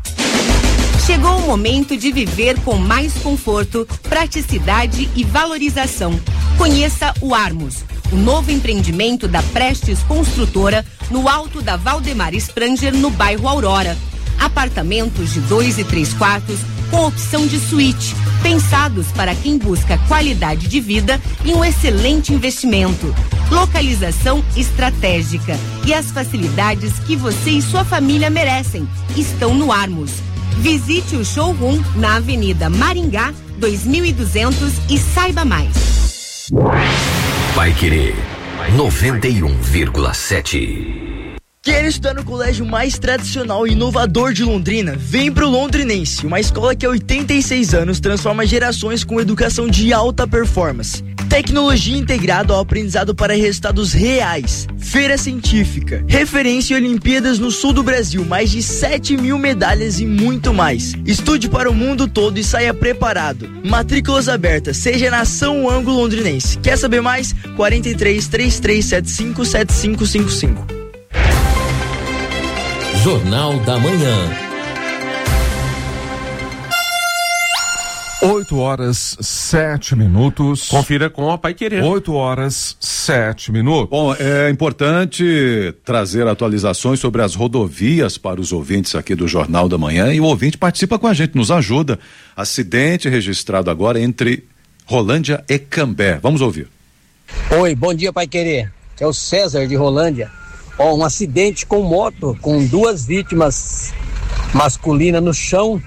Chegou o momento de viver com mais conforto, praticidade e valorização. Conheça o Armos, o novo empreendimento da Prestes Construtora no alto da Valdemar Spranger, no bairro Aurora. Apartamentos de dois e três quartos com opção de suíte, pensados para quem busca qualidade de vida e um excelente investimento. Localização estratégica e as facilidades que você e sua família merecem estão no Armos. Visite o showroom na Avenida Maringá, dois mil e duzentos e saiba mais. Paiquerê noventa e um vírgula sete. Quer estudar no colégio mais tradicional e inovador de Londrina? Vem pro Londrinense, uma escola que há oitenta e seis anos transforma gerações com educação de alta performance. Tecnologia integrada ao aprendizado para resultados reais. Feira científica, referência em Olimpíadas no sul do Brasil, mais de sete mil medalhas e muito mais. Estude para o mundo todo e saia preparado. Matrículas abertas, seja na São Ângulo Londrinense. Quer saber mais? quarenta e três, trinta e três setenta e cinco, setenta e cinco cinquenta e cinco. Jornal da Manhã. oito horas, sete minutos. Confira com a Paiquerê. oito horas, sete minutos. Bom, é importante trazer atualizações sobre as rodovias para os ouvintes aqui do Jornal da Manhã, e o ouvinte participa com a gente, nos ajuda. Acidente registrado agora entre Rolândia e Cambé. Vamos ouvir. Oi, bom dia, Paiquerê. É o César de Rolândia. Ó, um acidente com moto, com duas vítimas masculinas no chão,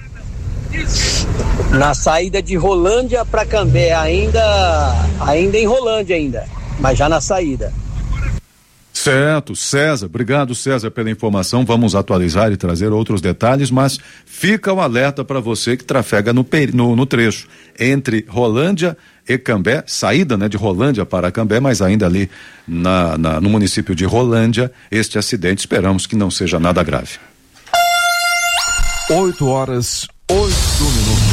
na saída de Rolândia para Cambé, ainda, ainda em Rolândia ainda, mas já na saída. Certo, César, obrigado César pela informação, vamos atualizar e trazer outros detalhes, mas fica o alerta para você que trafega no, no, no trecho entre Rolândia e Cambé, saída, né, de Rolândia para Cambé, mas ainda ali na, na, no município de Rolândia, este acidente, esperamos que não seja nada grave. oito horas, oito minutos.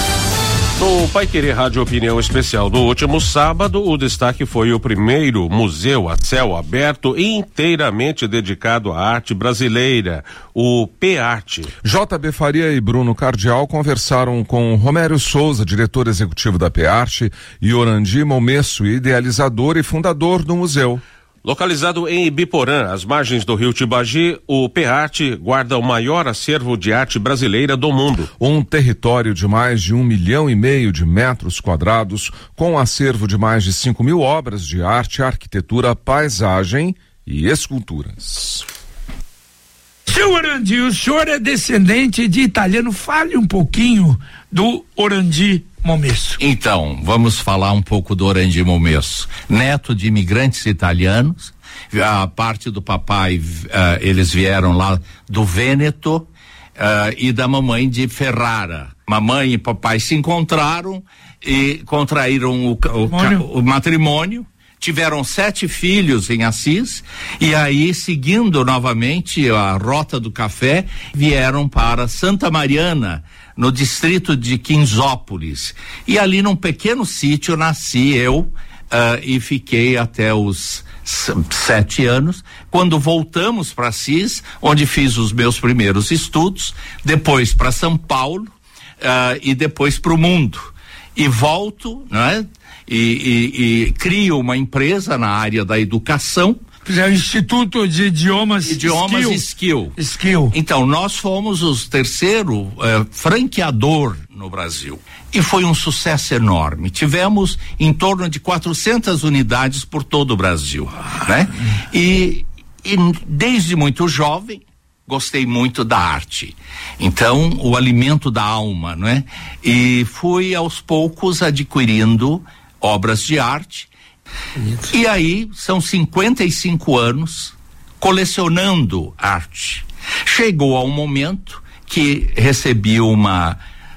No Pai Querer Rádio Opinião Especial do último sábado, o destaque foi o primeiro museu a céu aberto inteiramente dedicado à arte brasileira, o P-Arte. J B Faria e Bruno Cardial conversaram com Romério Souza, diretor executivo da P-Arte, e Orandi Momesso, idealizador e fundador do museu. Localizado em Ibiporã, às margens do rio Tibagi, o P-Arte guarda o maior acervo de arte brasileira do mundo. Um território de mais de um milhão e meio de metros quadrados, com um acervo de mais de cinco mil obras de arte, arquitetura, paisagem e esculturas. Seu Orandi, o senhor é descendente de italiano, fale um pouquinho do Orandi Momesso. Então, vamos falar um pouco do Orandi Momesso. Neto de imigrantes italianos, a parte do papai, uh, eles vieram lá do Vêneto, uh, e da mamãe de Ferrara. Mamãe e papai se encontraram e contraíram o, o, o matrimônio. Tiveram sete filhos em Assis e aí, seguindo novamente a rota do café, vieram para Santa Mariana, no distrito de Quinzópolis. E ali num pequeno sítio nasci eu, uh, e fiquei até os sete anos, quando voltamos para Assis, onde fiz os meus primeiros estudos, depois para São Paulo, uh, e depois para o mundo. E volto, né? E, e, e crio uma empresa na área da educação. É o Instituto de Idiomas Idiomas Skill. Skill. Skill. Então, nós fomos os terceiro eh, franqueador no Brasil. E foi um sucesso enorme. Tivemos em torno de quatrocentas unidades por todo o Brasil, né? E, e desde muito jovem, gostei muito da arte. Então, o alimento da alma, não é? E fui aos poucos adquirindo obras de arte. Isso. E aí são cinquenta e cinco anos colecionando arte. Chegou ao momento que recebi uma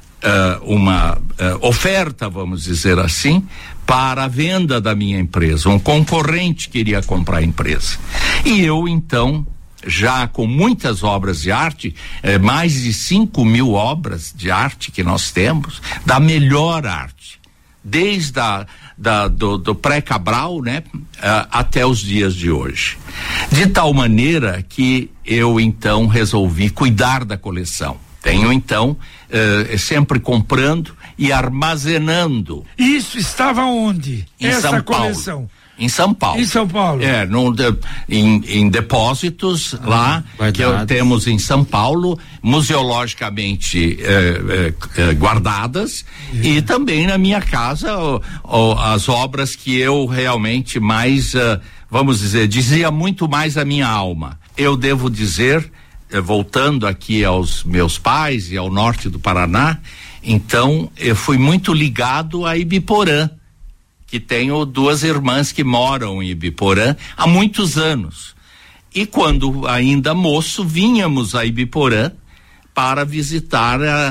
uh, uma uh, oferta, vamos dizer assim, para a venda da minha empresa. Um concorrente queria comprar a empresa. E eu então, já com muitas obras de arte, eh, mais de cinco mil obras de arte que nós temos, da melhor arte, desde a, da, do, do pré-Cabral, né, uh, até os dias de hoje. De tal maneira que eu então resolvi cuidar da coleção. Tenho então uh, sempre comprando e armazenando. Isso estava onde? Em Essa São coleção? Paulo. Em São Paulo. Em São Paulo. É, no, de, em, em depósitos ah, lá, guardados. Que eu, temos em São Paulo, museologicamente eh, eh, guardadas, é. E também na minha casa, o, o, as obras que eu realmente mais, uh, vamos dizer, dizia muito mais a minha alma. Eu devo dizer, eh, voltando aqui aos meus pais e ao norte do Paraná, então eu fui muito ligado a Ibiporã, que tenho duas irmãs que moram em Ibiporã há muitos anos. E quando ainda moço, vínhamos a Ibiporã para visitar a,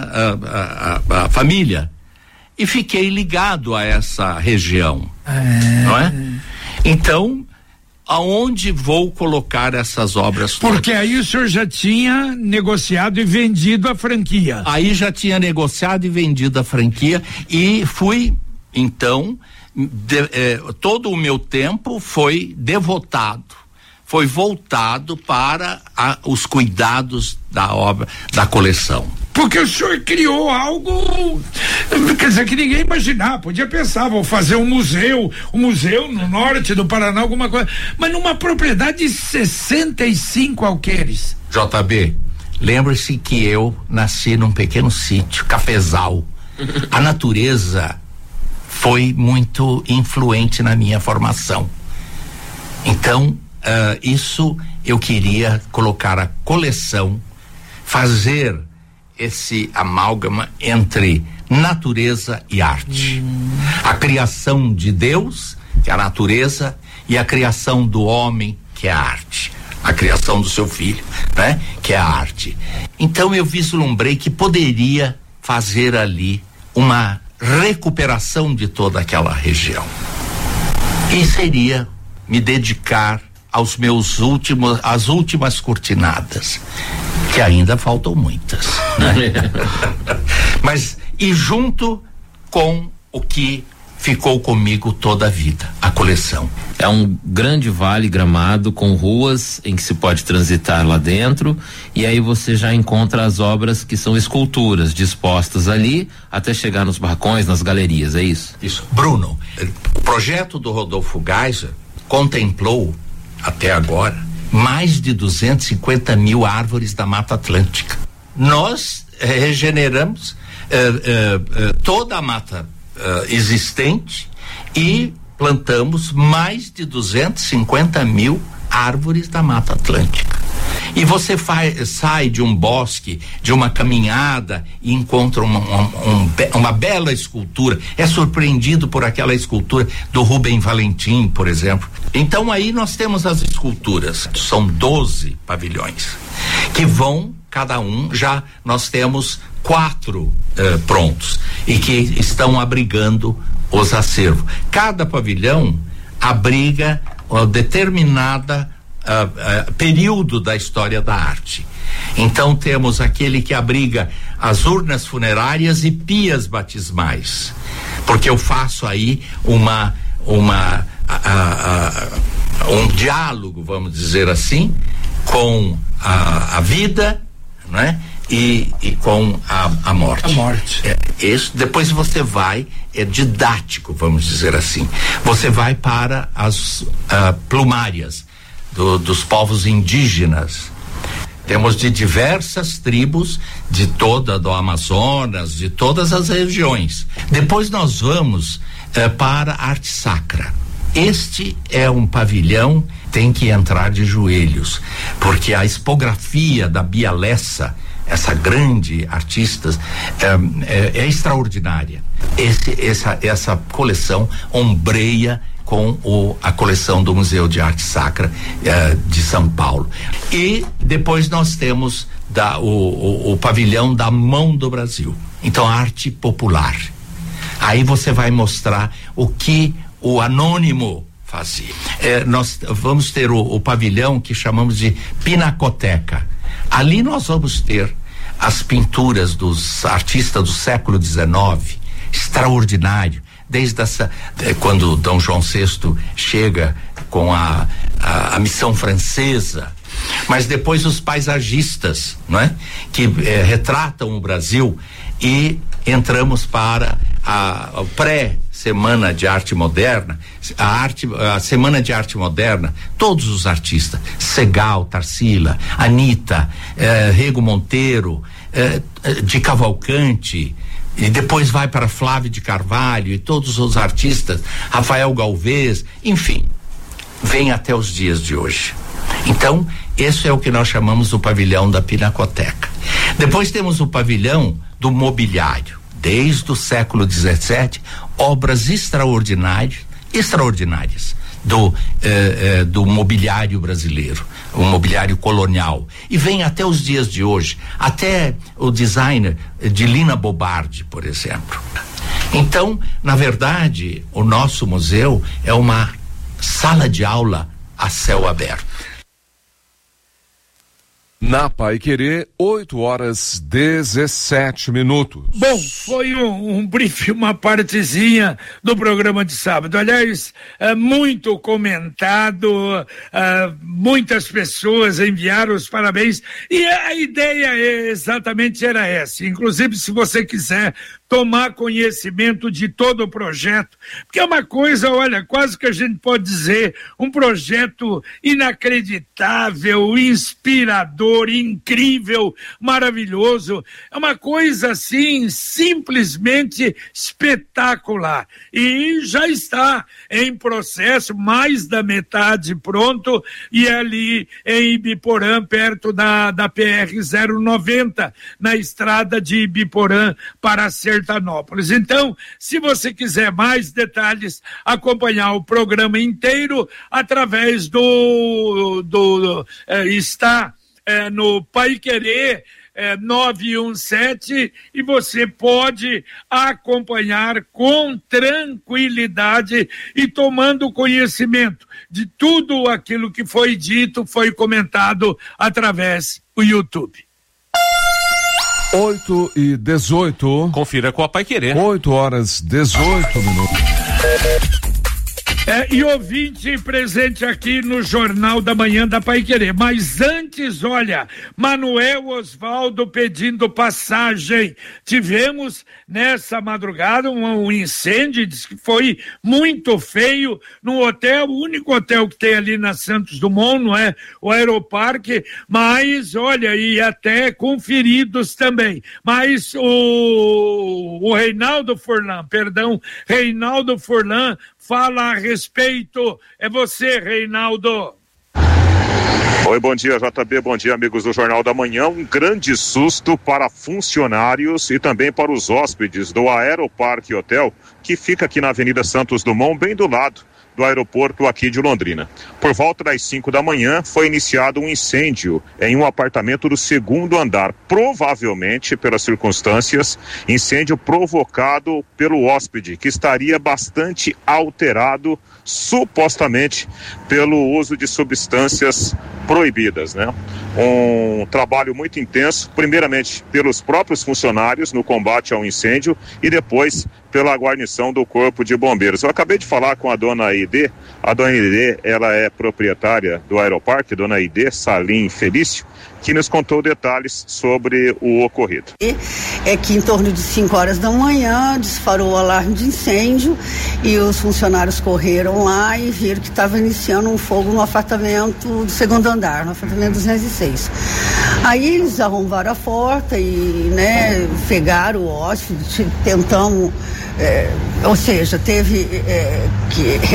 a, a, a família. E fiquei ligado a essa região. É. Não é? Então, aonde vou colocar essas obras? Porque todas? Aí o senhor já tinha negociado e vendido a franquia. Aí já tinha negociado e vendido a franquia e fui, então, De, eh, todo o meu tempo foi devotado, foi voltado para a, os cuidados da obra, da coleção. Porque o senhor criou algo, quer dizer, que ninguém imaginava, podia pensar, vou fazer um museu, um museu no norte do Paraná, alguma coisa, mas numa propriedade de sessenta e cinco alqueires. J B, lembre-se que eu nasci num pequeno sítio, cafezal. A natureza foi muito influente na minha formação. Então, uh, isso eu queria colocar a coleção, fazer esse amálgama entre natureza e arte. Hum. A criação de Deus, que é a natureza, e a criação do homem, que é a arte. A criação do seu filho, né? Que é a arte. Então eu vislumbrei que poderia fazer ali uma recuperação de toda aquela região. E seria me dedicar aos meus últimos, às últimas cortinadas, que ainda faltam muitas, né? Mas, e junto com o que ficou comigo toda a vida, a coleção. É um grande vale Gramado com ruas em que se pode transitar lá dentro, e aí você já encontra as obras que são esculturas dispostas ali até chegar nos barracões, nas galerias, é isso? Isso. Bruno, o projeto do Rodolfo Geiser contemplou até agora mais de duzentos e cinquenta mil árvores da Mata Atlântica. Nós eh, regeneramos eh, eh, eh, toda a mata Uh, existente e plantamos mais de duzentos e cinquenta mil árvores da Mata Atlântica. E você faz, sai de um bosque, de uma caminhada e encontra uma, uma, um, uma bela escultura, é surpreendido por aquela escultura do Rubem Valentim, por exemplo. Então aí nós temos as esculturas, são doze pavilhões que vão, cada um, já nós temos quatro eh, prontos e que estão abrigando os acervos. Cada pavilhão abriga uma determinada uh, uh, período da história da arte. Então temos aquele que abriga as urnas funerárias e pias batismais, porque eu faço aí uma uma uh, uh, um diálogo, vamos dizer assim, com a, a vida, né? E, e com a, a morte. A morte. É, isso, depois você vai, é didático, vamos dizer assim. Você vai para as uh, plumárias do, dos povos indígenas. Temos de diversas tribos de toda do Amazonas, de todas as regiões. Depois nós vamos uh, para a arte sacra. Este é um pavilhão, tem que entrar de joelhos, porque a expografia da Bia Lessa, essa grande artista, é, é, é extraordinária. Esse, essa, essa coleção ombreia com o, a coleção do Museu de Arte Sacra é, de São Paulo. E depois nós temos da, o, o, o pavilhão da Mão do Brasil. Então, arte popular. Aí você vai mostrar o que o anônimo fazia. É, nós vamos ter o, o pavilhão que chamamos de Pinacoteca. Ali nós vamos ter as pinturas dos artistas do século dezenove, extraordinário, desde essa, quando Dom João sexto chega com a, a, a missão francesa, mas depois os paisagistas, não é? Que eh, retratam o Brasil, e entramos para a, a pré Semana de Arte Moderna, a arte, a Semana de Arte Moderna, todos os artistas, Segal, Tarsila, Anitta, eh, Rego Monteiro, eh, de Cavalcante, e depois vai para Flávio de Carvalho e todos os artistas, Rafael Galvez, enfim, vem até os dias de hoje. Então, esse é o que nós chamamos o pavilhão da Pinacoteca. Depois temos o pavilhão do mobiliário. Desde o século dezessete, obras extraordinárias, extraordinárias do, eh, eh, do mobiliário brasileiro, o mobiliário colonial. E vem até os dias de hoje, até o designer de Lina Bobardi, por exemplo. Então, na verdade, o nosso museu é uma sala de aula a céu aberto. Na Paiquerê, oito horas dezessete minutos. Bom, foi um, um brief, uma partezinha do programa de sábado. Aliás, é muito comentado, é, muitas pessoas enviaram os parabéns, e a ideia exatamente era essa. Inclusive, se você quiser tomar conhecimento de todo o projeto, porque é uma coisa, olha, quase que a gente pode dizer, um projeto inacreditável, inspirador, incrível, maravilhoso, é uma coisa assim, simplesmente espetacular, e já está em processo, mais da metade pronto, e é ali em Ibiporã, perto da, da P R zero noventa, na estrada de Ibiporã para Sergipe. Sertanópolis. Então, se você quiser mais detalhes, acompanhar o programa inteiro através do, do é, está é, no Pai Querer É, nove um sete, e você pode acompanhar com tranquilidade e tomando conhecimento de tudo aquilo que foi dito, foi comentado através do YouTube. oito e dezoito. Confira com a Pai Querer. oito horas dezoito minutos. É, e ouvinte presente aqui no Jornal da Manhã da Pai Querer. Mas antes, olha, Manuel Osvaldo pedindo passagem. Tivemos nessa madrugada um, um incêndio, diz que foi muito feio, num hotel, o único hotel que tem ali na Santos Dumont, não é? O Aeroparque, mas, olha, e até com feridos também. Mas o, o Reinaldo Furlan, perdão, Reinaldo Furlan, fala a respeito. É você, Reinaldo. Oi, bom dia, J B, bom dia, amigos do Jornal da Manhã. Um grande susto para funcionários e também para os hóspedes do Aeroparque Hotel, que fica aqui na Avenida Santos Dumont, bem do lado do aeroporto aqui de Londrina. Por volta das cinco da manhã, foi iniciado um incêndio em um apartamento do segundo andar, provavelmente, pelas circunstâncias, incêndio provocado pelo hóspede, que estaria bastante alterado, supostamente, pelo uso de substâncias proibidas, né? Um trabalho muito intenso, primeiramente pelos próprios funcionários no combate ao incêndio e depois pela guarnição do Corpo de Bombeiros. Eu acabei de falar com a dona Aide, a dona Aide, ela é proprietária do Aeroparque, dona Aide Salim Felício, que nos contou detalhes sobre o ocorrido. É que em torno de cinco horas da manhã disparou o alarme de incêndio e os funcionários correram lá e viram que estava iniciando um fogo no apartamento do segundo andar, no apartamento duzentos e seis. Aí eles arrombaram a porta e, né, pegaram o hóspede, tentamos, é, ou seja, teve é, que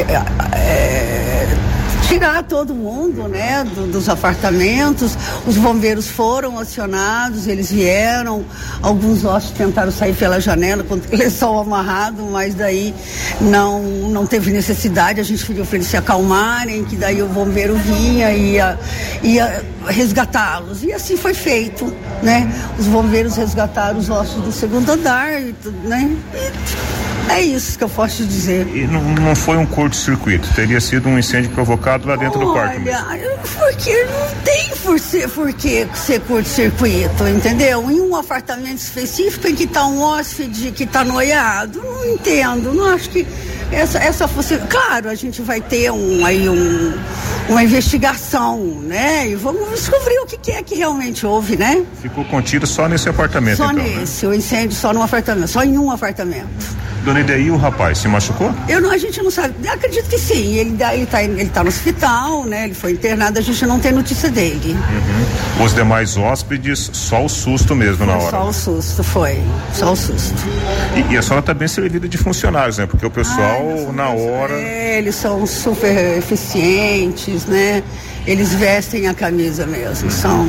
é, tirar todo mundo, né, do, dos apartamentos. Os bombeiros foram acionados, eles vieram, alguns hóspedes tentaram sair pela janela, eles são amarrados, mas daí não, não teve necessidade, a gente pediu para eles se acalmarem, que daí o bombeiro vinha e ia, ia resgatá-los, e assim foi feito, né, os bombeiros resgataram os hóspedes do segundo andar, e tudo, né, e é isso que eu posso te dizer. E não, não foi um curto-circuito, teria sido um incêndio provocado lá dentro do quarto mesmo. Olha, porque não tem por, ser, por que ser curto-circuito, entendeu? Em um apartamento específico em que está um hóspede que está noiado, não entendo, não acho que essa, essa fosse... Claro, a gente vai ter um, aí um, uma investigação, né? E vamos descobrir o que, que é que realmente houve, né? Ficou contido só nesse apartamento, só então, nesse, né? o incêndio só num apartamento, só em um apartamento. Dona Ideia, o rapaz se machucou? Eu não, a gente não sabe, eu acredito que sim, ele, ele, tá, ele tá no hospital, né, ele foi internado, a gente não tem notícia dele. Uhum. Os demais hóspedes, só o susto mesmo foi na hora? Só o susto, foi, só o susto. E, e a senhora tá bem servida de funcionários, né, porque o pessoal, Ai, na hora... É, eles são super eficientes, né, eles vestem a camisa mesmo, são...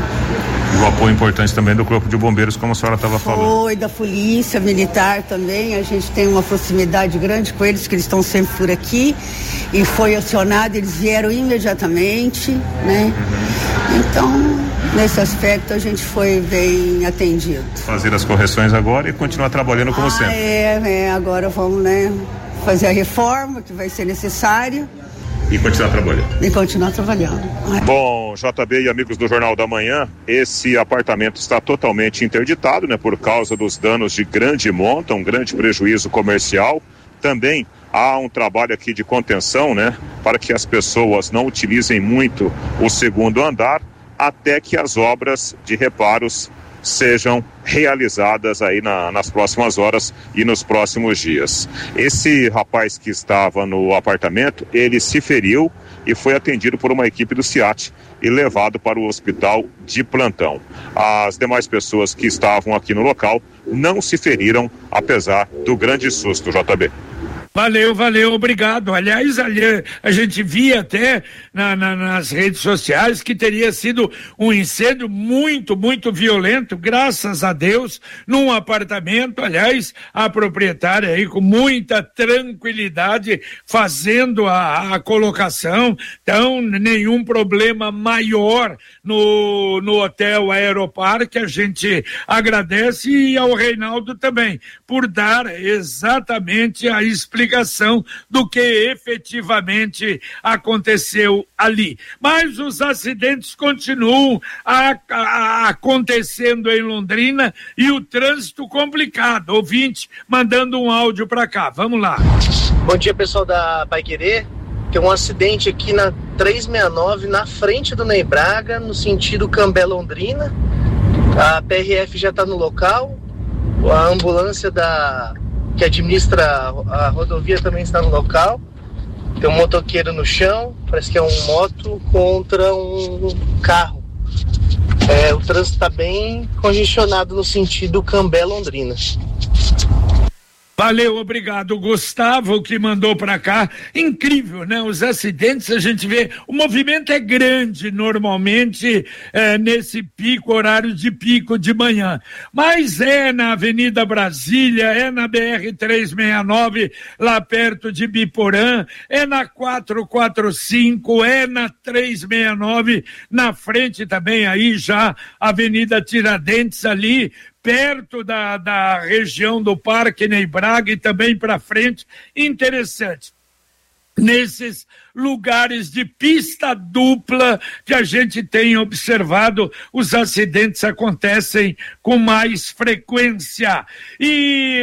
O apoio importante também do Corpo de Bombeiros, como a senhora estava falando. Foi, da Polícia Militar também, a gente tem uma proximidade grande com eles, que eles estão sempre por aqui, e foi acionado, eles vieram imediatamente, né? Uhum. Então, nesse aspecto a gente foi bem atendido. Fazer as correções agora e continuar trabalhando como ah, sempre. É, é, agora vamos, né, fazer a reforma que vai ser necessária. E continuar trabalhando. E continuar trabalhando. Bom, J B e amigos do Jornal da Manhã, esse apartamento está totalmente interditado, né, por causa dos danos de grande monta, um grande prejuízo comercial. Também há um trabalho aqui de contenção, né, para que as pessoas não utilizem muito o segundo andar, até que as obras de reparos sejam realizadas aí na, nas próximas horas e nos próximos dias. Esse rapaz que estava no apartamento, ele se feriu e foi atendido por uma equipe do SEAT e levado para o hospital de plantão. As demais pessoas que estavam aqui no local não se feriram, apesar do grande susto, J B. Valeu, valeu, obrigado. Aliás, ali, a gente via até na, na, nas redes sociais que teria sido um incêndio muito, muito violento, graças a Deus, num apartamento. Aliás, a proprietária aí com muita tranquilidade fazendo a, a colocação, então nenhum problema maior no, no hotel Aeroparque. A gente agradece, e ao Reinaldo também por dar exatamente a explicação do que efetivamente aconteceu ali. Mas os acidentes continuam a, a, a acontecendo em Londrina e o trânsito complicado. Ouvinte mandando um áudio para cá. Vamos lá. Bom dia, pessoal da Paiquerê. Tem um acidente aqui na trezentos e sessenta e nove, na frente do Ney Braga, no sentido Cambé-Londrina. A P R F já está no local. A ambulância da que administra a rodovia também está no local. Tem um motoqueiro no chão, parece que é um moto contra um carro. É, o trânsito está bem congestionado no sentido Cambé-Londrina. Valeu, obrigado, Gustavo, que mandou para cá. Incrível, né? Os acidentes, a gente vê, o movimento é grande normalmente é, nesse pico, horário de pico de manhã, mas é na Avenida Brasília, é na B R trezentos e sessenta e nove, lá perto de Biporã, é na quatrocentos e quarenta e cinco, é na trezentos e sessenta e nove, na frente também aí já Avenida Tiradentes ali, perto da, da região do Parque Ney Braga e também para frente. Interessante. Nesses lugares de pista dupla que a gente tem observado, os acidentes acontecem com mais frequência. E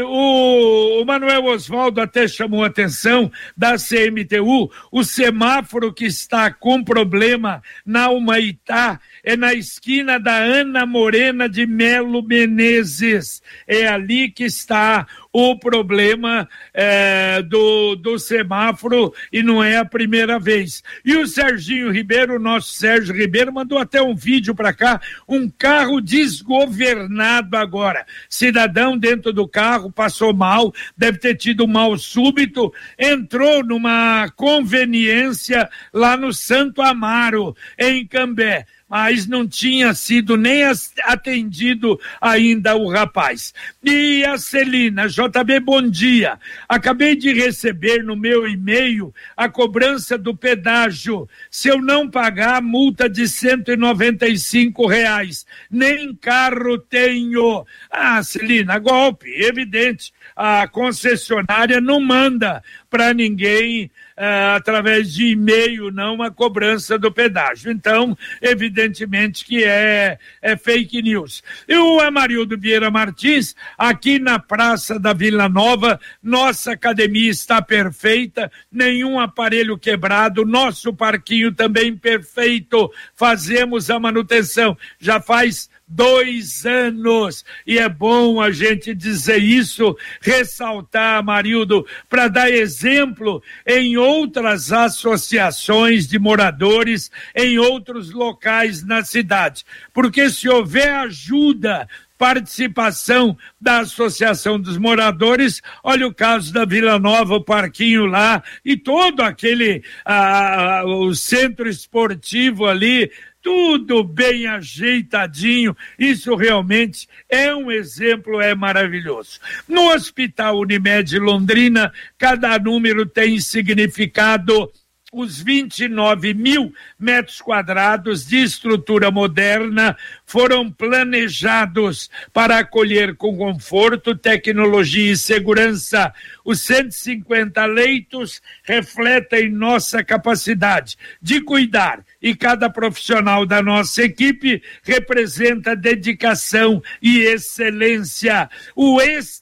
o, o Manuel Osvaldo até chamou a atenção da C M T U, o semáforo que está com problema na Humaitá é na esquina da Ana Morena de Melo Menezes. É ali que está o problema é, do, do semáforo, e não é a primeira vez. E o Serginho Ribeiro, nosso Sérgio Ribeiro, mandou até um vídeo para cá, um carro desgovernado agora. Cidadão dentro do carro, passou mal, deve ter tido um mal súbito, entrou numa conveniência lá no Santo Amaro, em Cambé, mas não tinha sido nem atendido ainda o rapaz. E a Celina, J B, bom dia. Acabei de receber no meu e-mail a cobrança do pedágio. Se eu não pagar, multa de cento e noventa e cinco reais. Nem carro tenho. Ah, Celina, golpe, evidente. A concessionária não manda para ninguém Uh, através de e-mail, não a cobrança do pedágio. Então, evidentemente que é, é fake news. E o Amarildo Vieira Martins, aqui na Praça da Vila Nova, nossa academia está perfeita, nenhum aparelho quebrado, nosso parquinho também perfeito, fazemos a manutenção. Já faz dois anos, e é bom a gente dizer isso, ressaltar, Amarildo, para dar exemplo em outras associações de moradores, em outros locais na cidade, porque se houver ajuda, participação da Associação dos Moradores, olha o caso da Vila Nova, o parquinho lá, e todo aquele, ah, o centro esportivo ali, tudo bem ajeitadinho, isso realmente é um exemplo, é maravilhoso. No Hospital Unimed Londrina, cada número tem significado. Os vinte e nove mil metros quadrados de estrutura moderna foram planejados para acolher com conforto, tecnologia e segurança. Os cento e cinquenta leitos refletem nossa capacidade de cuidar, e cada profissional da nossa equipe representa dedicação e excelência. O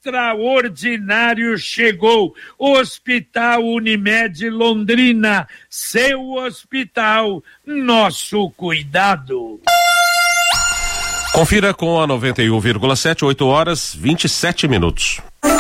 extraordinário chegou. Hospital Unimed Londrina, seu hospital, nosso cuidado. Confira com a noventa e um vírgula sete, oito horas vinte e sete minutos.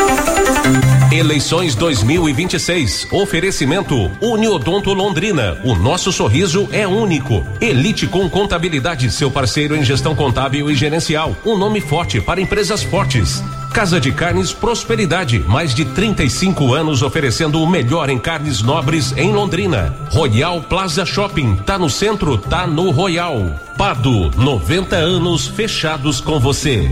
Eleições dois mil e vinte e seis. Oferecimento Uniodonto Londrina. O nosso sorriso é único. Elite com Contabilidade, seu parceiro em gestão contábil e gerencial. Um nome forte para empresas fortes. Casa de Carnes Prosperidade, mais de trinta e cinco anos oferecendo o melhor em carnes nobres em Londrina. Royal Plaza Shopping, tá no centro, tá no Royal. Pado, noventa anos fechados com você.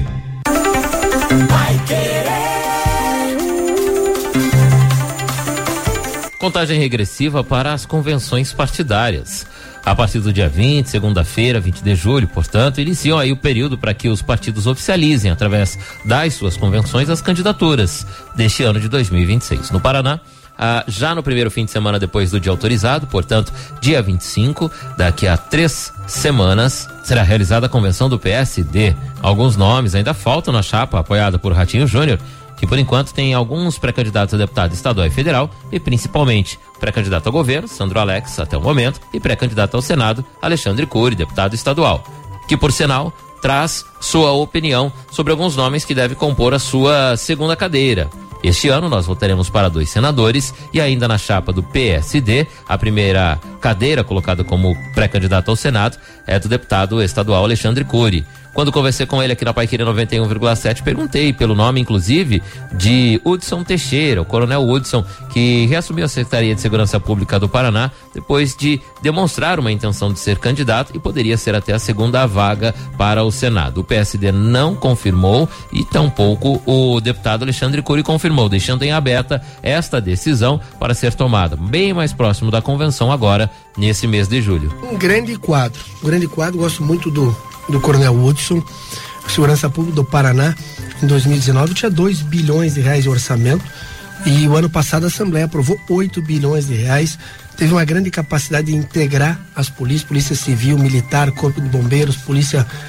Contagem regressiva para as convenções partidárias. A partir do dia vinte, segunda-feira, vinte de julho, portanto, iniciam aí o período para que os partidos oficializem, através das suas convenções, as candidaturas deste ano de dois mil e vinte e seis. No Paraná, ah, já no primeiro fim de semana depois do dia autorizado, portanto, dia vinte e cinco, daqui a três semanas, será realizada a convenção do P S D. Alguns nomes ainda faltam na chapa, apoiada por Ratinho Júnior, que por enquanto tem alguns pré-candidatos a deputado estadual e federal, e principalmente pré-candidato ao governo, Sandro Alex, até o momento, e pré-candidato ao Senado, Alexandre Cury, deputado estadual, que por sinal traz sua opinião sobre alguns nomes que devem compor a sua segunda cadeira. Este ano nós votaremos para dois senadores e ainda na chapa do P S D, a primeira cadeira colocada como pré-candidato ao Senado é do deputado estadual Alexandre Cury. Quando conversei com ele aqui na Paiquerê noventa e um vírgula sete, perguntei pelo nome, inclusive, de Hudson Teixeira, o coronel Hudson, que reassumiu a Secretaria de Segurança Pública do Paraná depois de demonstrar uma intenção de ser candidato e poderia ser até a segunda vaga para o Senado. O P S D não confirmou e tampouco o deputado Alexandre Cury confirmou, deixando em aberta esta decisão para ser tomada bem mais próximo da convenção agora, nesse mês de julho. Um grande quadro, um grande quadro, gosto muito do do Coronel Hudson. A Segurança Pública do Paraná em dois mil e dezenove tinha dois bilhões de reais de orçamento e o ano passado a Assembleia aprovou oito bilhões de reais. Teve uma grande capacidade de integrar as polícias, Polícia Civil, Militar, Corpo de Bombeiros, Polícia